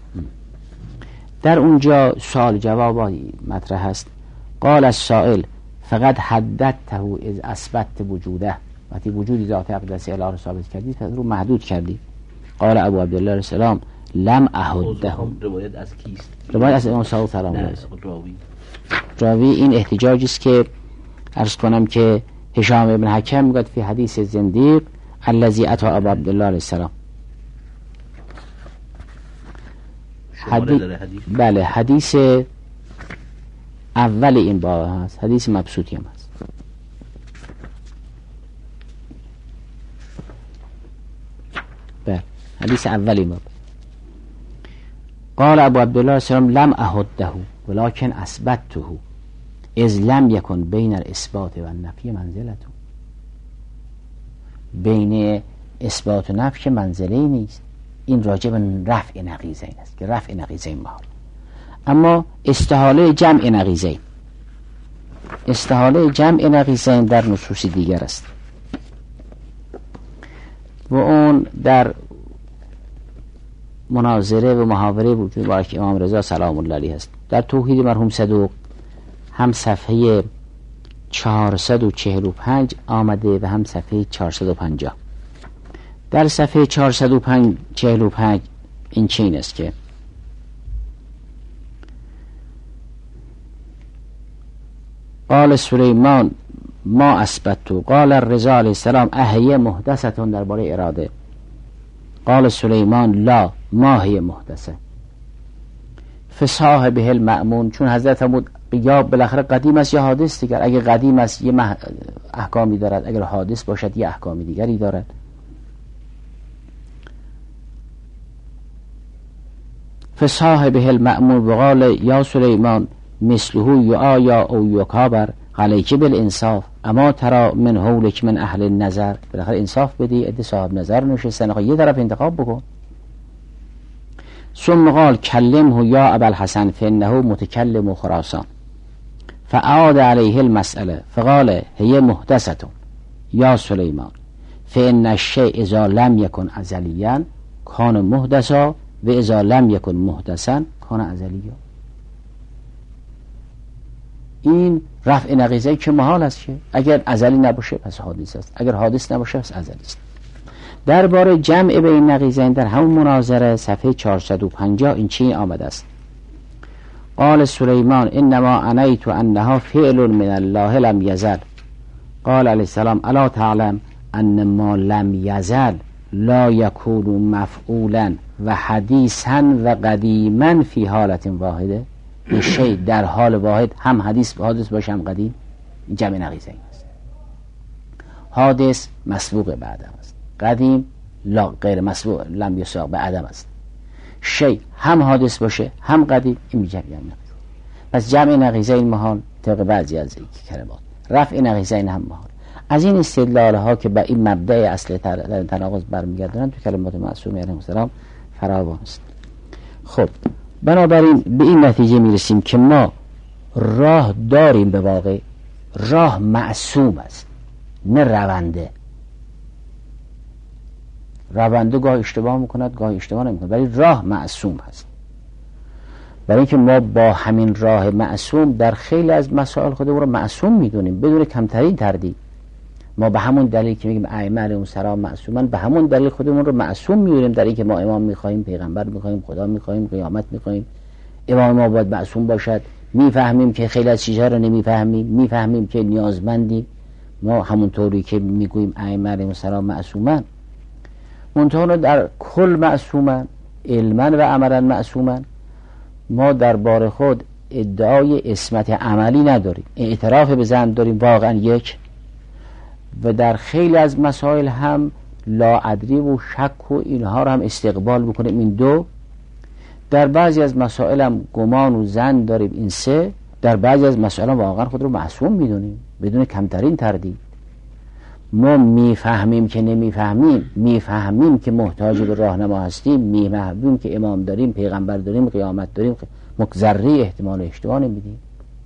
A: در اونجا سوال جوابی مطرح است. قال السائل فقط حددته از اثبت وجوده، وقتی وجود ذات اقدس الهی رو ثابت کردی رو محدود کردی. قال ابو عبدالله علیه السلام لم احده.
C: روایت از کیست؟
A: روایت از امام صادق سلام الله راوی. این احتجاجی است که عرض کنم که هشام ابن حکم میگه فی حدیث زندیق الذی اتى ابو عبدالله علیه السلام. بله، حدیث اول این باب هست، حدیث مبسوطی هم هست. بله، حدیث اول این باب. قال ابو عبدالله السلام لم احده ولكن اثبته اذ لم يكن بین الاثبات و النفی منزلته. بین اثبات و نفی منزله ای نیست. این راجع به رفع نقیضین است که رفع نقیضین محال، اما استحاله جمع نقیضین، استحاله جمع نقیضین در نصوص دیگر است و اون در مناظره و محاوره وجود بارک امام رضا سلام الله علیه است. در توحید مرحوم صدوق هم صفحه 445 آمده و هم صفحه 450. در صفحه 445 این چین است که قال سلیمان ما اثبتو قال الرضا علیه السلام احیه محدثتون درباره اراده. قال سلیمان لا ما هی محدثه فصاحبه المأمون. چون حضرت فرمود یا بالاخره قدیم است یا حادث دیگر، اگر قدیم است یه احکامی دارد، اگر حادث باشد یه احکامی دیگری دارد. فصاحبه المأمون وقال یا سلیمان مثله یا او یکابر علیک بالانصاف اما ترى من حولک من اهل النظر. بالاخره انصاف بدی، عده صاحب نظر نشستن، یه طرف انتخاب بکن. ثم قال کلمه یا ابا الحسن فانه متکلم خراسان فاعاد علیه المسأله فقال هي محدثة یا سلیمان فان الشیء اذا لم یکن ازلیا کان محدثا و اذا لم یکن محدثا کان ازلیا. این رفع نقیضه که محال است که اگر ازلی نباشه پس حادث است، اگر حادث نباشه پس ازلی است. درباره جمع بین نقیضین در همون مناظره صفحه 450 این چی آمده است. قال سلیمان انما عنیت انها فعل من الله لم یزل. قال علیه السلام الا تعلم ان ما لم یزل لا یکون مفعولا و حدیثا و قدیما فی حالت واحده. این شی در حال واحد هم حدیث باشه هم قدیم. این جمع نقیضین است. حادث مسبوق به عدم است، قدیم لا غیر مسبوق لم یسبق به عدم است. شی هم حادث باشه هم قدیم، این جمع نقیض. پس جمع نقیضین محال طبق بعضی از کلمات، رفع نقیضین هم محال. از این استدلال ها که به این مبدأ اصل تناقض برمیگردن تو کلمات معصوم علیهم السلام فراوان است. خب بنابراین به این نتیجه میرسیم که ما راه داریم، به واقع راه معصوم است نه رونده. رونده گاه اشتباه میکند گاه اشتباه نمیکند، ولی راه معصوم هست. برای اینکه ما با همین راه معصوم در خیلی از مسائل خودمون رو معصوم میدونیم بدون کمترین تردید. ما به همون دلیل که میگیم ائمه علیهم السلام معصومن، به همون دلیل خودمون رو معصوم میدونیم در اینکه ما امام میخوایم، پیغمبر میخوایم، خدا میخوایم، قیامت میخوایم. امام ما باید معصوم باشد. میفهمیم که خیلی از چیزها رو نمیفهمیم، میفهمیم که نیازمندیم. ما همونطوری که میگوییم ائمه علیهم السلام معصومن، منتها در کل معصومن، علما و عملا معصومن. ما درباره خود ادعای عصمت عملی نداریم، اعتراف به ذنب داریم واقعا یک، و در خیلی از مسائل هم لاادری و شک و اینها رو هم استقبال بکنیم، این دو. در بعضی از مسائل هم گمان و ظن داریم، این سه. در بعضی از مسائل هم واقعا خود رو معصوم میدونیم بدون کمترین تردید. ما میفهمیم که نمیفهمیم، میفهمیم که محتاج به راهنما هستیم، میفهمیم که امام داریم، پیغمبر داریم، قیامت داریم، ذره احتمال اشتباه نمیدیم.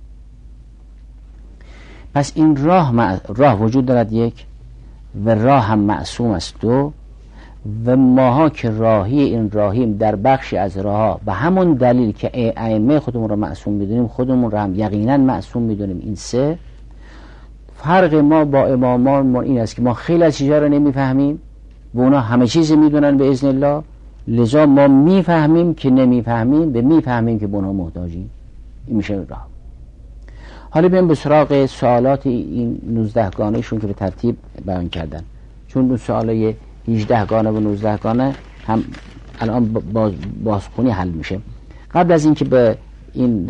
A: پس این راه وجود دارد یک، و راه هم معصوم است دو، و ماها که راهی این راهیم در بخشی از راهها به همون دلیل که ائمه خودمون رو معصوم میدونیم خودمون رو هم یقینا معصوم میدونیم، این سه. فرق ما با امامان این است که ما خیلی از چیزها رو نمیفهمیم و اونا همه چیز میدونن به اذن الله، لذا ما میفهمیم که نمیفهمیم و میفهمیم که به اونها محتاجیم. این میشه راه. حالا بریم به سراغ سوالات این 19 گانهشون که به ترتیب بیان کردن، چون اون سوالای 18 گانه و 19 گانه هم الان بازخونی حل میشه. قبل از اینکه به این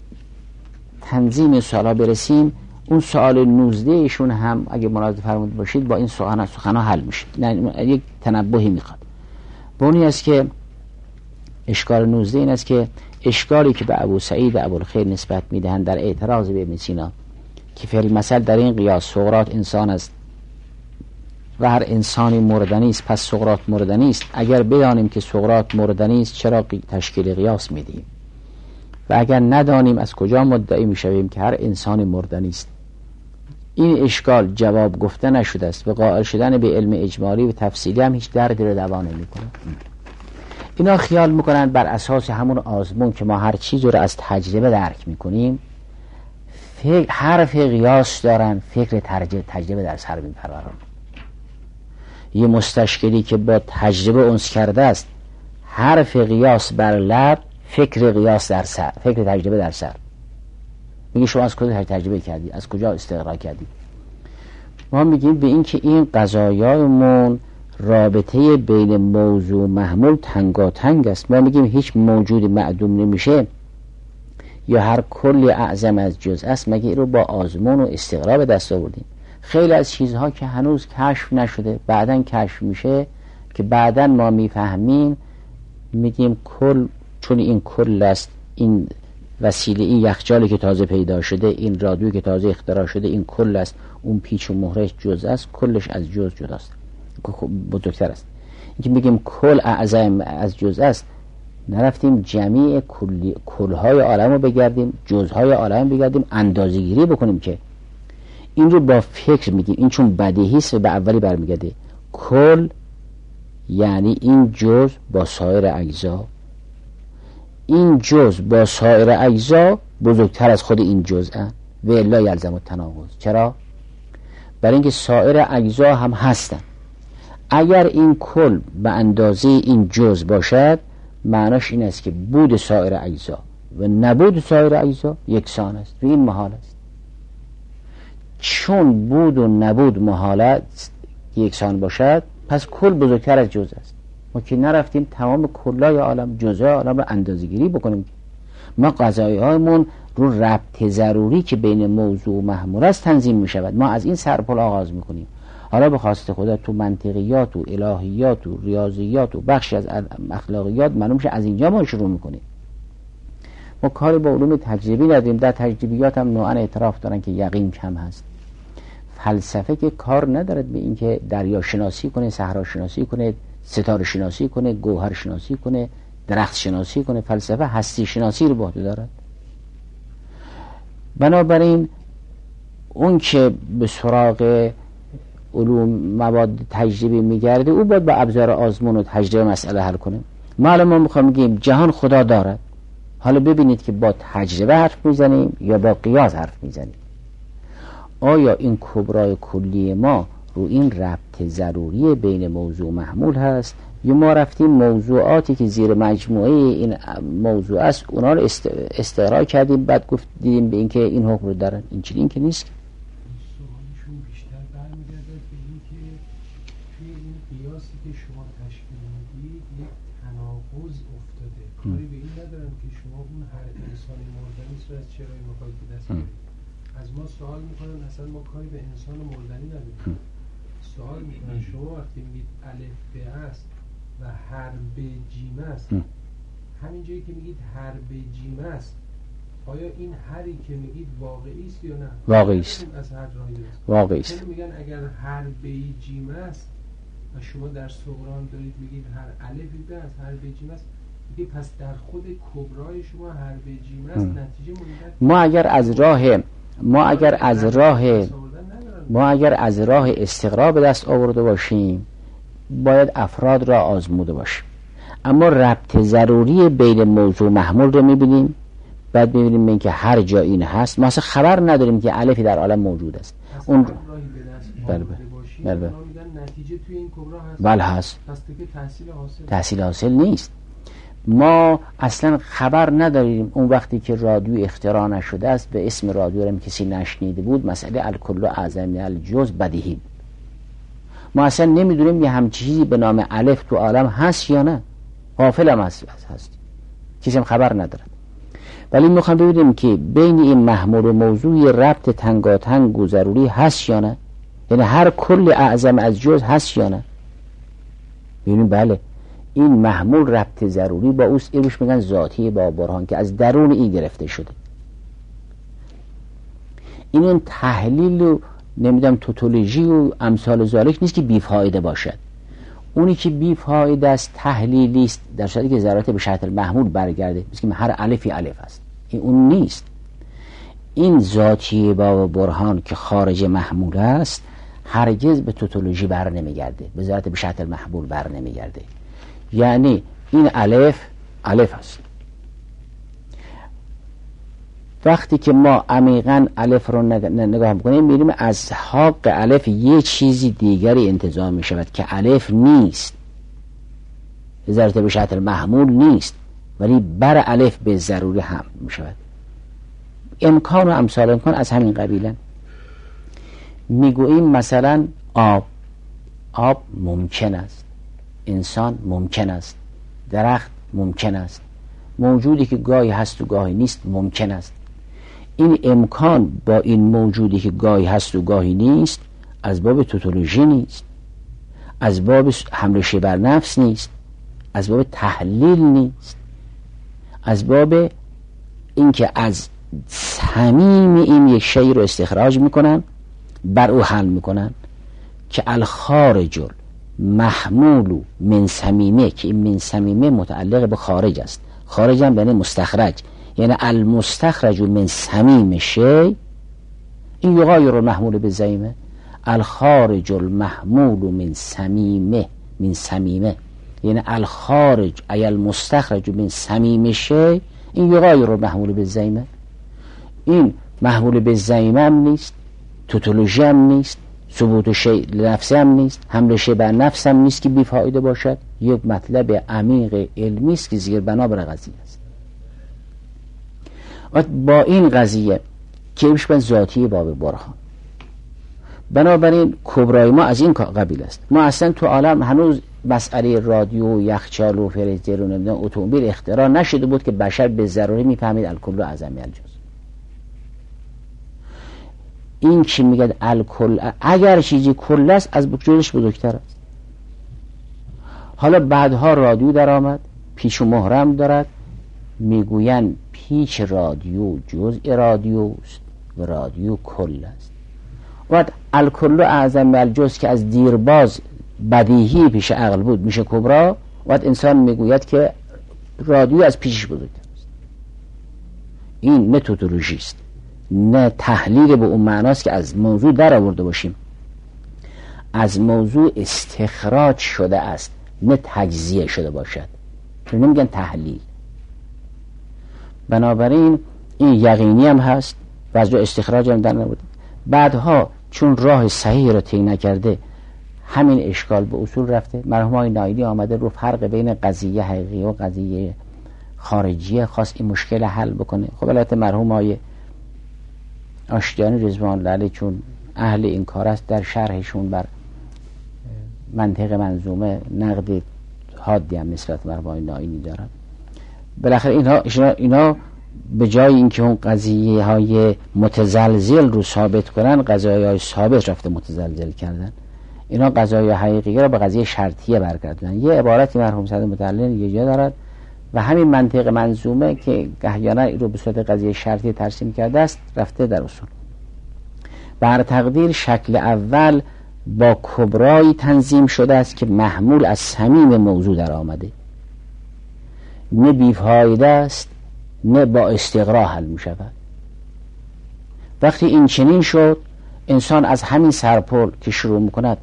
A: تنظیم سوالا برسیم، اون سوال 19 ایشون هم اگه ملاحظه فرموده باشید با این سخن‌ها حل میشه. یک تنبهی میخواد. به اونی است که اشکال 19 این است که اشکالی که به ابو سعید و ابوالخیر نسبت میدهند در اعتراض به ابن سینا که فی المثل در این قیاس سقراط انسان است و هر انسانی مردنی است، پس سقراط مردنی است. اگر بدانیم که سقراط مردنی است چرا تشکیل قیاس میدیم؟ و اگر ندانیم از کجا مدعی میشویم که هر انسانی مردنی است؟ این اشکال جواب گفته نشده است و قائل شدن به علم اجمالی و تفصیلی هم هیچ دردی رو دوا نمیکنه. اینا خیال میکنن بر اساس همون آزمون که ما هر چیز رو از تجربه درک میکنیم، حرف قیاس دارن، فکر تجربه در سر میپرورن. یه مستشکلی که با تجربه انس کرده است، حرف قیاس بر لب، فکر قیاس در سر، فکر تجربه در سر. میگه شما از کجا تجربه کردی؟ از کجا استقرا کردی؟ ما میگیم به این که این قضایامون رابطه بین موضوع و محمول تنگاتنگ است. ما میگیم هیچ موجود معدوم نمیشه یا هر کلی اعظم از جزء است مگه این رو با آزمون و استقرا به دست آوردیم. خیلی از چیزها که هنوز کشف نشده بعداً کشف میشه که بعداً ما میفهمیم، میگیم کل، چون این کل است، این وسیله، این یخچالی که تازه پیدا شده، این رادیویی که تازه اختراع شده، این کل است، اون پیچ و مهرش جزء است، کلش از جزء جداست، بزرگتر است. اینکه میگیم کل اعظم از جزء است، نرفتیم جمعی کلهای عالم رو بگردیم، جزهای عالم بگردیم، اندازه‌گیری بکنیم که این رو با فکر میگیم. این چون بدیهی است و به اولی برمیگرده. کل یعنی این جز با سایر اجزا، این جز با سایر اجزا بزرگتر از خود این جزء و الا یلزم التناقض. چرا؟ برای اینکه سایر اجزا هم هستن. اگر این کل به اندازه این جز باشد، معناش این است که بود سایر اجزا و نبود سایر اجزا یکسان است و این محال است. چون بود و نبود محالت یکسان باشد، پس کل بزرگتر از جز است. ما که نرفتیم تمام کلای عالم، جزای عالم رو اندازه‌گیری بکنیم. ما قضایه‌هامون رو ربط ضروری که بین موضوع و محمول است تنظیم می شود. ما از این سرپل آغاز می کنیم. حالا به خواست خدا تو منطقیات و الهیات و ریاضیات و بخشی از اخلاقیات معلوم شه از اینجا ما شروع می کنیم. ما کاری با علوم تجربی نداریم. در تجربیات هم نوعا اعتراف دارن که یقین کم هست. فلسفه که کار ندارد به این که دریا شناسی کنه، صحرا شناسی کنه، ستاره شناسی کنه، گوهر شناسی کنه، درخت شناسی کنه. فلسفه هستی شناسی رو به عهده دارد. بنابراین اون که به سراغ علوم مواد تجربی میگرده او باید با ابزار آزمون و تجربه مسئله حل کنه. ما میخوام بگیم جهان خدا دارد. حالا ببینید که با تجربه حرف میزنیم یا با قیاس حرف میزنیم. آیا این کبرای کلی ما رو این ربط ضروری بین موضوع و محمول هست یا ما رفتیم موضوعاتی که زیر مجموعه این موضوع است اونا رو استقرار کردیم بعد گفتیم به این که این حکم رو دارن؟ این که نیست.
D: سوالشون بیشتر برمیگرده به این که توی این قیاسی که شما تشکیل میدید یک تناقض افتاده. کاری به این ندارم که شما اون هر انسانی مردنی رو از چرای مخواهید به دست بیارید. از ما سوال میکنن اصلا ما کاری به انسان مردنی نداریم. سوال میکنن شما وقتی میگید الف به است و حرب جیم است، همین جایی که میگید حرب جیم است آیا این هری که میگید واقعی است یا نه؟
A: واقعی است.
D: از هر راهی درست
A: واقعی است.
D: میگن اگر حرب جیم است و شما در صغران دارید میگید هر الفی به است حرب جیم است، میگه پس در خود کبرای شما حرب جیم است. نتیجه
A: ما اگر از راه استقرا به دست آورده باشیم باید افراد را آزموده باشیم. اما ربط ضروری بین موضوع و محمول رو میبینیم، بعد میبینیم این که هر جا این هست. ما اصلا خبر نداریم که الفی در عالم موجود است. اون بله
D: نتیجه توی این کبرا هست.
A: بله هست.
D: پس دیگه
A: تحصیل حاصل نیست. ما اصلا خبر نداریم اون وقتی که رادیو اختراع نشده است به اسم رادیو هم کسی نشنیده بود مسئله الکل اعظم الجز بدیهی بود. ما اصلا نمیدونیم یه همچین چیزی به نام الف تو عالم هست یا نه. غافل هم هست. کسی هم خبر نداره. ولی میخوام ببینیم که بین این محمول و موضوع ربط تنگاتنگ و ضروری هست یا نه. یعنی هر کل اعظم از جز هست یا نه. ببینیم بله این محمول ربط ضروری با اوست. این روش میگن ذاتی با برهان که از درون این گرفته شده. این تحلیل و نمیدونم توتولوژی و امثال ذالک نیست که بیفایده باشد. اونی که بیفایده است تحلیلی است در صورتی که ذرات به شرط محمول برگرده، مثل که هر الفی الف است. این اون نیست. این ذاتی با برهان که خارج محمول است هرگز به توتولوژی بر نمیگرده، به ذرات به شرط محمول بر نمیگرده. یعنی این الف است. وقتی که ما عمیقاً الف رو نگاه میکنیم میریم از حق الف یه چیزی دیگری انتزاع می شود که الف نیست، ذرات به شرط محمول نیست، ولی بر الف به ضروری هم می شود. امکان و امثال امکان از همین قبیلن. میگوییم مثلا آب ممکن است، انسان ممکن است، درخت ممکن است، موجودی که گاهی هست و گاهی نیست ممکن است. این امکان با این موجودی که گاهی هست و گاهی نیست از باب توتولوژی نیست، از باب حمله بر نفس نیست، از باب تحلیل نیست، از باب اینکه از صمیم این یک شی رو استخراج میکنن بر او حل میکنن که الخارج محمول من صمیمه، که این من صمیمه متعلق به خارج است. خارج هم یعنی مستخرج، یعنی المستخرج من صمیم شی این یغایر المحمول بالزیمه. الخارج المحمول من صمیمه یعنی الخارج ای المستخرج من صمیم شی این یغایر المحمول بالزیمه. این محمول بالزیمه هم نیست، توتولوژی هم نیست، ثبوت شی لنفسه هم نیست، حمله شی بر نفس هم نیست که بیفایده باشد. یک مطلب عمیق علمی است که زیر بنا بر قضیه است. با این قضیه که میشه به ذاتی باب برهان. بنابراین کبرای ما از این قبیل است. ما اصلا تو عالم هنوز مسئله رادیو و یخچال و فریزر و اتومبیل اختراع نشده بود که بشر به ضروری میفهمید الکل اعظم الجز. این که میگه الکل، اگر چیزی کل است از جزش بزرگتر است. حالا بعدها رادیو در آمد، پیچ و مهرم دارد، میگوین پیچ رادیو جزء رادیوست و رادیو کل است. وقت الکل اعظم الجزء که از دیرباز بدیهی پیش عقل بود میشه کبرا. وقت انسان میگوید که رادیو از پیچش بزرگتر است. این نه توتولوژی است، نه تحلیل به اون معناست که از موضوع در آورده باشیم، از موضوع استخراج شده است، نه تجزیه شده باشد. نمیگن تحلیل. بنابراین این یقینی هم هست و از استخراج هم در نبوده. بعدها چون راه صحیح را طی نکرده همین اشکال به اصول رفته. مرحوم آقای نایلی آمده رو فرق بین قضیه حقیقی و قضیه خارجیه خواست این مشکل حل بکنه. خب البته مرحوم آقای آشتیانی رضوان الله علیه چون اهل این کار است در شرحشون بر منطق منظومه نقد حادی هم نسبت مرحوم آقای نایلی دارن. بالاخره اینا به جای اینکه اون قضیه های متزلزل رو ثابت کنن، قضایای های ثابت رفته متزلزل کردن. اینا قضایای حقیقی را به قضیه شرطیه برگردن. یه عبارتی مرحوم صدر متعلم یه جا دارد و همین منطق منظومه که گهیانه رو به صورت قضیه شرطی ترسیم کرده است رفته در اصول. بر تقدیر شکل اول با کبرایی تنظیم شده است که محمول از صمیم موضوع در آمده، نه بیفایده است نه با استقرا حل می شود. وقتی این چنین شد انسان از همین سرپل که شروع می کند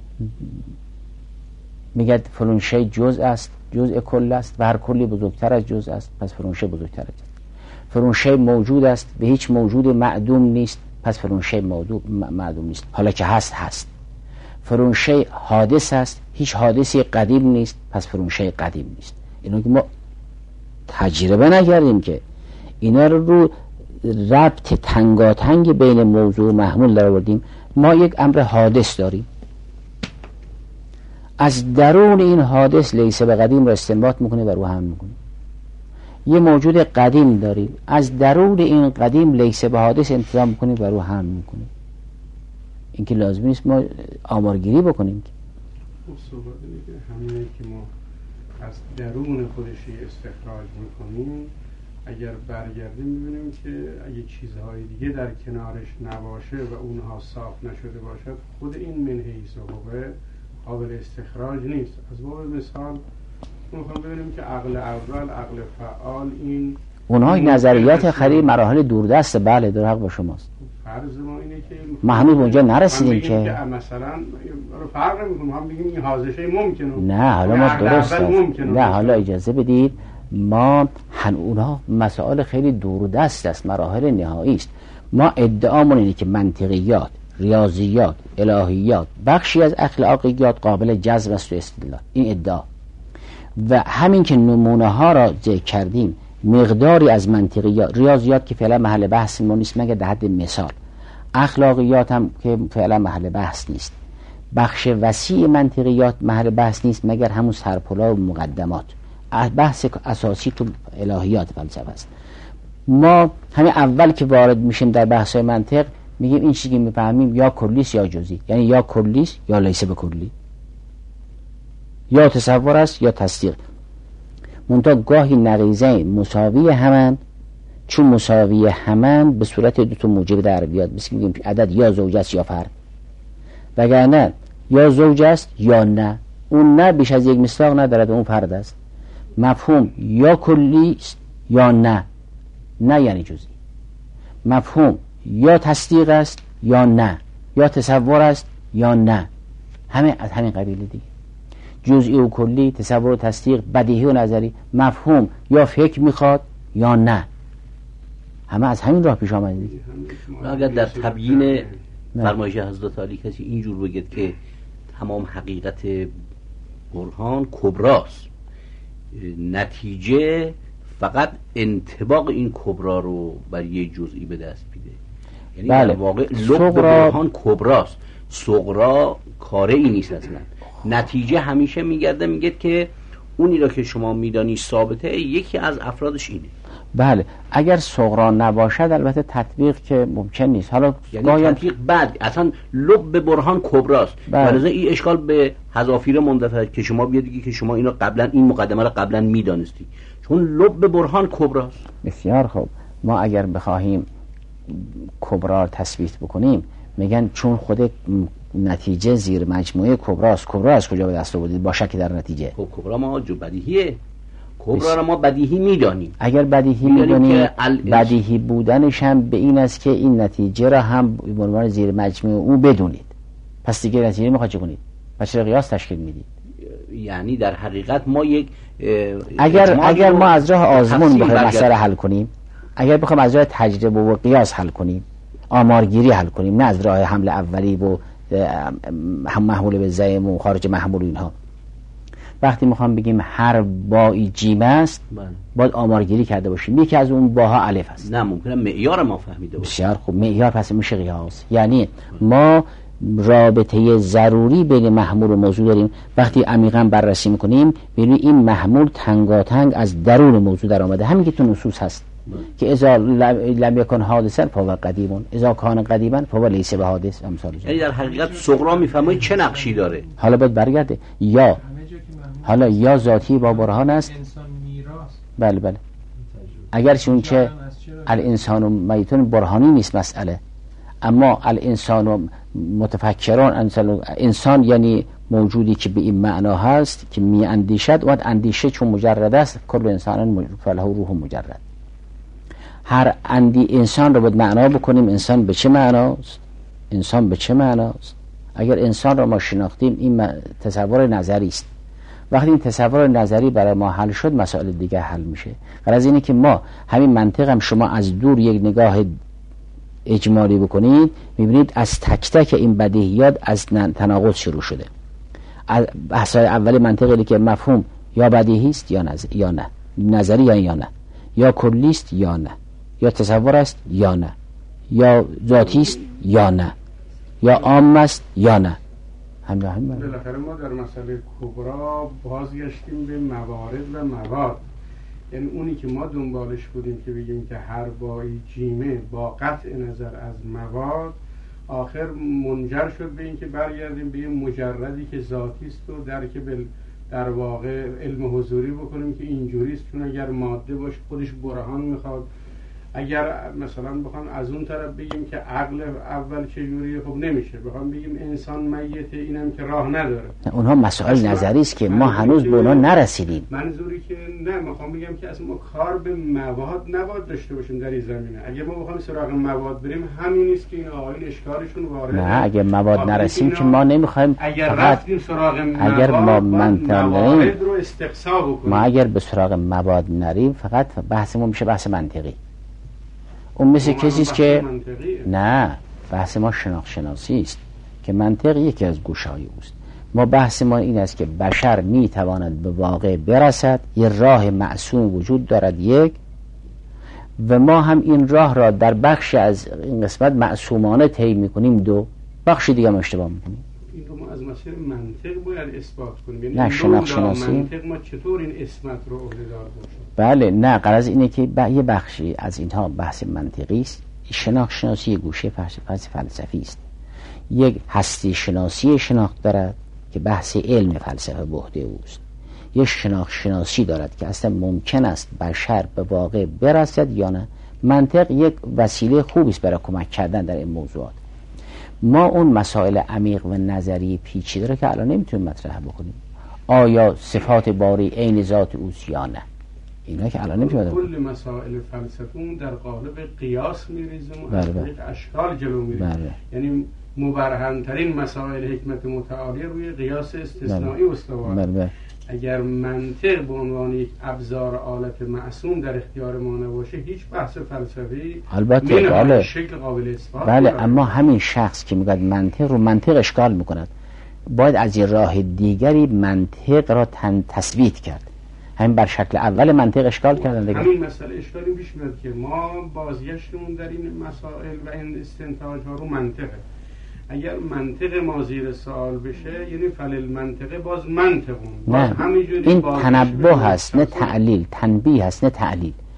A: میگه فلان شی جزء است، جزء کل است و هر کلی بزرگتر از جزء است، پس فلان شی بزرگتر از جزء. فلان شی موجود است به هیچ موجود معدوم نیست، پس فلان شی معدوم نیست، حالا که هست. فلان شی حادث است، هیچ حادثی قدیم نیست، پس فلان شی قدیم نیست. اینو که ما تجربه نکردیم که اینا رو ربط تنگاتنگ بین موضوع و محمول در آوردیم. ما یک امر حادث داریم، از درون این حادث لیس به قدیم را استنباط میکنه و رو هم میکنه. یه موجود قدیم داریم، از درون این قدیم لیس به حادث انتظام میکنه و رو هم میکنه. این که لازم نیست ما آمارگیری بکنیم.
F: صحبت اینه که همینه که ما از درون خودش استخراج میکنیم، اگر برگردیم میبینیم که اگه چیزهای دیگه در کنارش نباشه و اونها صاف نشده باشد، خود این من حیث حقوقه قابل استخراج نیست. از باب مثال میخوام ببینیم که عقل اول، عقل فعال، این
A: اونها نظریات خیلی مراحل دوردست. بله در حق با شماست.
F: فرض ما اینه که
A: ما هنوز اونجا نرسیدیم که
F: مثلا فرق نمی‌کنه، هم بگیم این حادثه ممکنه.
A: نه حالا ما درست است. نه حالا اجازه بدید، ما اونها مسائل خیلی دوردست است، مراحل نهایی است. ما ادعامون اینه که منطقیات، ریاضیات، الهیات، بخشی از اخلاقیات قابل جذب است و استدلال. این ادعا. و همین که نمونه ها را ذکر کردیم، مقداری از منطقیات، ریاضیات که فعلا محل بحث ما نیست مگر در حد مثال، اخلاقیات هم که فعلا محل بحث نیست، بخش وسیع منطقیات محل بحث نیست مگر همون سرپلا و مقدمات. بحث اساسی تو الهیات فلسفه است. ما همین اول که وارد میشیم در بحث منطق میگیم این چیزی که میفهمیم یا کلیست یا جزئی، یعنی یا کلیست یا لیس به کلی، یا تصور است یا تصدیق. منتها گاهی نقیضین مساوی همن، چون مساوی همن به صورت دو تا موجب در بیاد، مثل میگیم عدد یا زوج است یا فرد، وگرنه یا زوج است یا نه، اون نه بیش از یک مصداق ندارد، اون فرد است. مفهوم یا کلی است یا نه یعنی جزئی. مفهوم یا تصدیق است یا نه، یا تصور است یا نه، همه از همین قبیل دیگه. جزئی و کلی، تصور و تصدیق، بدیهی و نظری. مفهوم یا فکر میخواد یا نه، همه از همین راه پیش آمده دیگه.
C: اگر در تبیین فرمایش حضرت علی کسی اینجور بگید که تمام حقیقت برهان کبراست، نتیجه فقط انطباق این کبرا رو بر یه جزئی به دست میده، یعنی
A: بله.
C: در واقع لب برهان کبراست، صغرا کاره ای نیست اصلا. نتیجه همیشه میگه که اونی را که شما میدانی ثابته، یکی از افرادش اینه.
A: بله اگر صغرا نباشد البته تطبیق که ممکن نیست. حالا
C: یعنی تطبیق بعد اصلا لب برهان کبراست. ولذا این اشکال به حذافیر مندفع که شما بیاد که شما اینو قبلا این مقدمه رو قبلا میدانستی، چون لب برهان کبراست.
A: بسیار خوب. ما اگر بخواهیم کبرا رو تثبیت بکنیم میگن چون خود نتیجه زیر مجموعه کبراست. کبرا از کجا به دست آوردید با شک در نتیجه؟
C: خب کبرا ما جو بدیهیه، کبرا رو ما بدیهی میدانیم.
A: اگر بدیهی میدانیم بدیهی بودنش هم به این است که این نتیجه را هم به عنوان زیر مجموعه او بدونید. پس دیگه نتیجه میخواد چه کنید؟ پس چرا قیاس تشکیل میدید؟
C: یعنی در حقیقت ما یک
A: اگر ما از راه آزمون بخوایم مسئله حل کنیم، اگر بخوایم از راه تجربه و قیاس حل کنیم، آمارگیری حل کنیم، نه از راه حمل اولی و هم محمول به ضعیم و خارج محمول اینها، وقتی میخوام بگیم هر بایی جیم است باید آمارگیری کرده باشیم. یکی از اون باها الف است.
C: نه ممکنه معیار ما فهمیده باشیم.
A: بسیار خوب. معیار پس میشه قیاس. یعنی ما رابطه ضروری بین محمول و موضوع داریم. وقتی عمیقا بررسی میکنیم ببینیم این محمول تنگاتنگ از درون موضوع در آمده. همین که تو نصوص هست که اذا لم یکن حادثا فهو قدیم، اذا کان قدیما فهو لیس بحادث.
C: یعنی در حقیقت صغرا میفهمید چه نقشی داره.
A: حالا باید برگرده یا ذاتی با برهان است. بله بله. اگر چون که الانسان میتون برهانی نیست مسئله، اما الانسان متفکران، انسان یعنی موجودی که به این معنا هست که می اندیشد و اندیشه چون مجرد است کل انسان فله روح مجرد. هر انسان رو باید معنا بکنیم. انسان به چه معناست؟ انسان به چه معناست؟ اگر انسان رو ما شناختیم این تصور نظری است. وقتی این تصور نظری برای ما حل شد مسائل دیگه حل میشه. غرض اینه که ما همین منطق هم شما از دور یک نگاه اجمالی بکنید میبینید از تک تک این بدیهیات از تناقض شروع شده. بحث اول منطقی که مفهوم یا بدیهی است یا نه، نظری یا نه، یا کلی است یا نه، یا تصور است یا نه، یا ذاتی است یا نه، یا عام است یا نه.
F: بالاخره ما در مسئله کبرا بازگشتیم به موارد و مواد. یعنی اونی که ما دنبالش بودیم که بگیم که هر بایی جیمه با قطع نظر از مواد، آخر منجر شد به این که برگردیم به یه مجردی که ذاتی است و در واقع علم حضوری بکنیم که اینجوری است، چون اگر ماده باشه خودش برهان میخواد. اگر مثلا بخوام از اون طرف بگیم که عقل اول چجوریه، خب نمیشه. بخوام بگیم انسان میته، اینم که راه نداره.
A: اونها مسائل نظری است که ما هنوز به اونها نرسیدیم.
F: منظوری که نه، میخوام بگم که اصلا ما کار به مواد نباید داشته باشیم در این زمینه. اگر ما بخوام سراغ مواد بریم همین است که این آقایون اشکالشون وارده.
A: نه اگر مواد نرسیم که ما نمیخوایم.
F: اگر رفتیم سراغ مواد،
A: اگر ما
F: موارد رو استقصا بکنیم.
A: ما اگر به سراغ مواد نریم فقط بحثمون میشه بحث منطقی. اون مثل کسیست که نه، بحث ما شناخت-شناسی است که منطق یکی از گوشه‌های اوست. ما بحث ما این است که بشر میتواند به واقع برسد، یه راه معصوم وجود دارد یک، و ما هم این راه را در بخش از این قسمت معصومانه طی میکنیم دو، بخش دیگه ما اشتباه میکنیم.
F: این رو ما از مسیر منطق باید اثبات کنیم. یعنی
A: نه شناخت-شناسی
F: منطق ما چطور این اسمت رو عهده‌دار باشیم؟
A: بله نه، غرض اینه که یه بخشی از اینها بحث منطقی است. شناخت-شناسی گوشه بحث فلسفی است. یک هستی شناسی شناخت دارد که بحث علم فلسفه به عهده اوست. یک شناخت-شناسی دارد که اصلا ممکن است بشر به واقع برسد یا نه. منطق یک وسیله خوبی است برای کمک کردن در این موضوعات. ما اون مسائل عمیق و نظری پیچیده رو که الان نمیتونیم مطرح بکنیم. آیا صفات باری عین ذات اوست یا نه؟ اینا که الان نمیشه.
F: کل مسائل فلسفه در قالب قیاس میریزیم و از اشکال جلو میریم. یعنی مبرهن‌ترین مسائل حکمت متعالی روی قیاس استثنایی استواره. اگر منطق به عنوان یک ابزار آلت معصوم در اختیار ما نباشه، هیچ بحث فلسفی
A: البته بله
F: شکل قابل اثبات
A: بله، اما همین شخص که میگه منطق رو منطق اشکال میکند، باید از یه راه دیگری منطق را تثبیت کرد. همین بر شکل اول منطق اشکال کردن دیگه.
F: همین مسئله اشکالی پیش میاد که ما بازگشتمون در این مسائل و این استنتاج ها رو منطقه. اگر منطق ما زیر سوال بشه یعنی فلل منطقه باز منطقون.
A: نه این تنبه هست نه تعلیل، تنبیه هست نه تعلیل.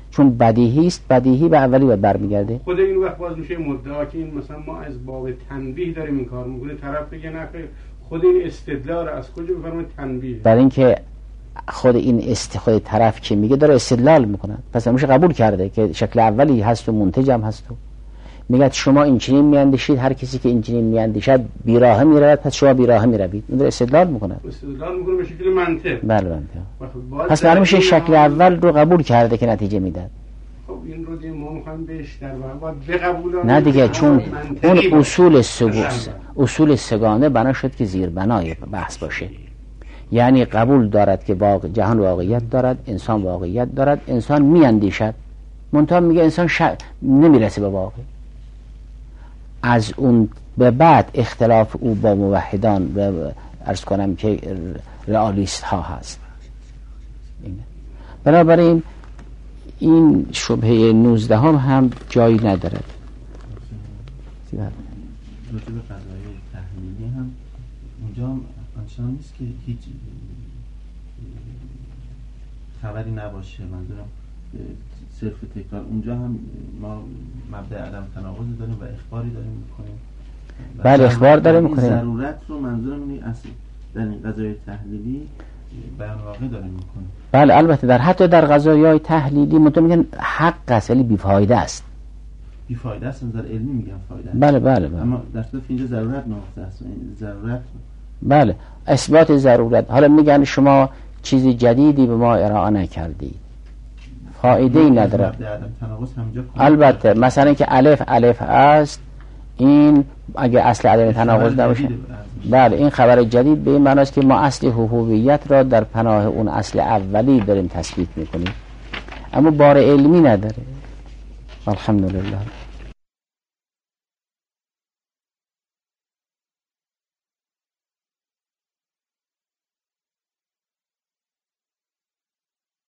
A: چون بدیهی است، بدیهی به اولی باید برمیگرده.
F: خود این وقت باز میشه مدعا که این مثلا ما از باب تنبیه داریم این کار میکنه، طرف بگه نه خیر، خود این استدلال از کجا بفرمایید تنبیه؟
A: برای اینکه خود این خود طرف که میگه داره استدلال میکنه، پس همیشه قبول کرده که شکل اولی هست و منتجم هست و میگه شما این چنین میاندیشید، هر کسی که این چنین میاندیشد بیراه میرود، پس شما بیراه میروید. این داره استدلال میکنه
F: به شکل منطق.
A: بله منطق. پس برای میشه شکل اول رو قبول کرده که نتیجه میداد.
F: خب این رو دیگه ما میخوایم بیشتر باید بقبولانیم.
A: نه دیگه، چون اون اصول سگانه بنا شد که زیر بنای بحث باشه. یعنی قبول دارد که جهان واقعیت دارد، انسان واقعیت دارد، انسان میاندیشد، منتها میگه انسان نمیرسه به واقع. از اون به بعد اختلاف او با موحدان و عرض کنم که رئالیست ها هست. بنابراین این شبهه 19 هم جایی ندارد.
B: راجع به قضایای تحلیلی هم اونجا آنچنان نیست که هیچ خبری نباشه، منظورم صرف تکرار. اونجا هم ما مبدأ عدم تناقض داریم و اخباری داریم میکنیم.
A: بله اخبار داریم میکنیم.
B: ضرورت رو منظورم اینه اصل در این قضایای تحلیلی بیان واقع داریم میکنیم.
A: بله البته حتی در قضایای تحلیلی متون میگن حق است ولی بیفایده است.
B: بیفایده است نظر علمی میگن فایده است.
A: بله.
B: اما در صورت اینجا ضرورت نهفته است. ضرورت
A: بله اثبات ضرورت. حالا میگن شما چیز جدیدی به ما ارائه نکردید، فایده ای نداره. البته مثلا که الف است، این اگه اصل عدم تناقض نباشه، بله این خبر جدید به این معنی است که ما اصل هویت را در پناه اون اصل اولی داریم تثبیت میکنیم، اما بار علمی نداره. الحمدلله.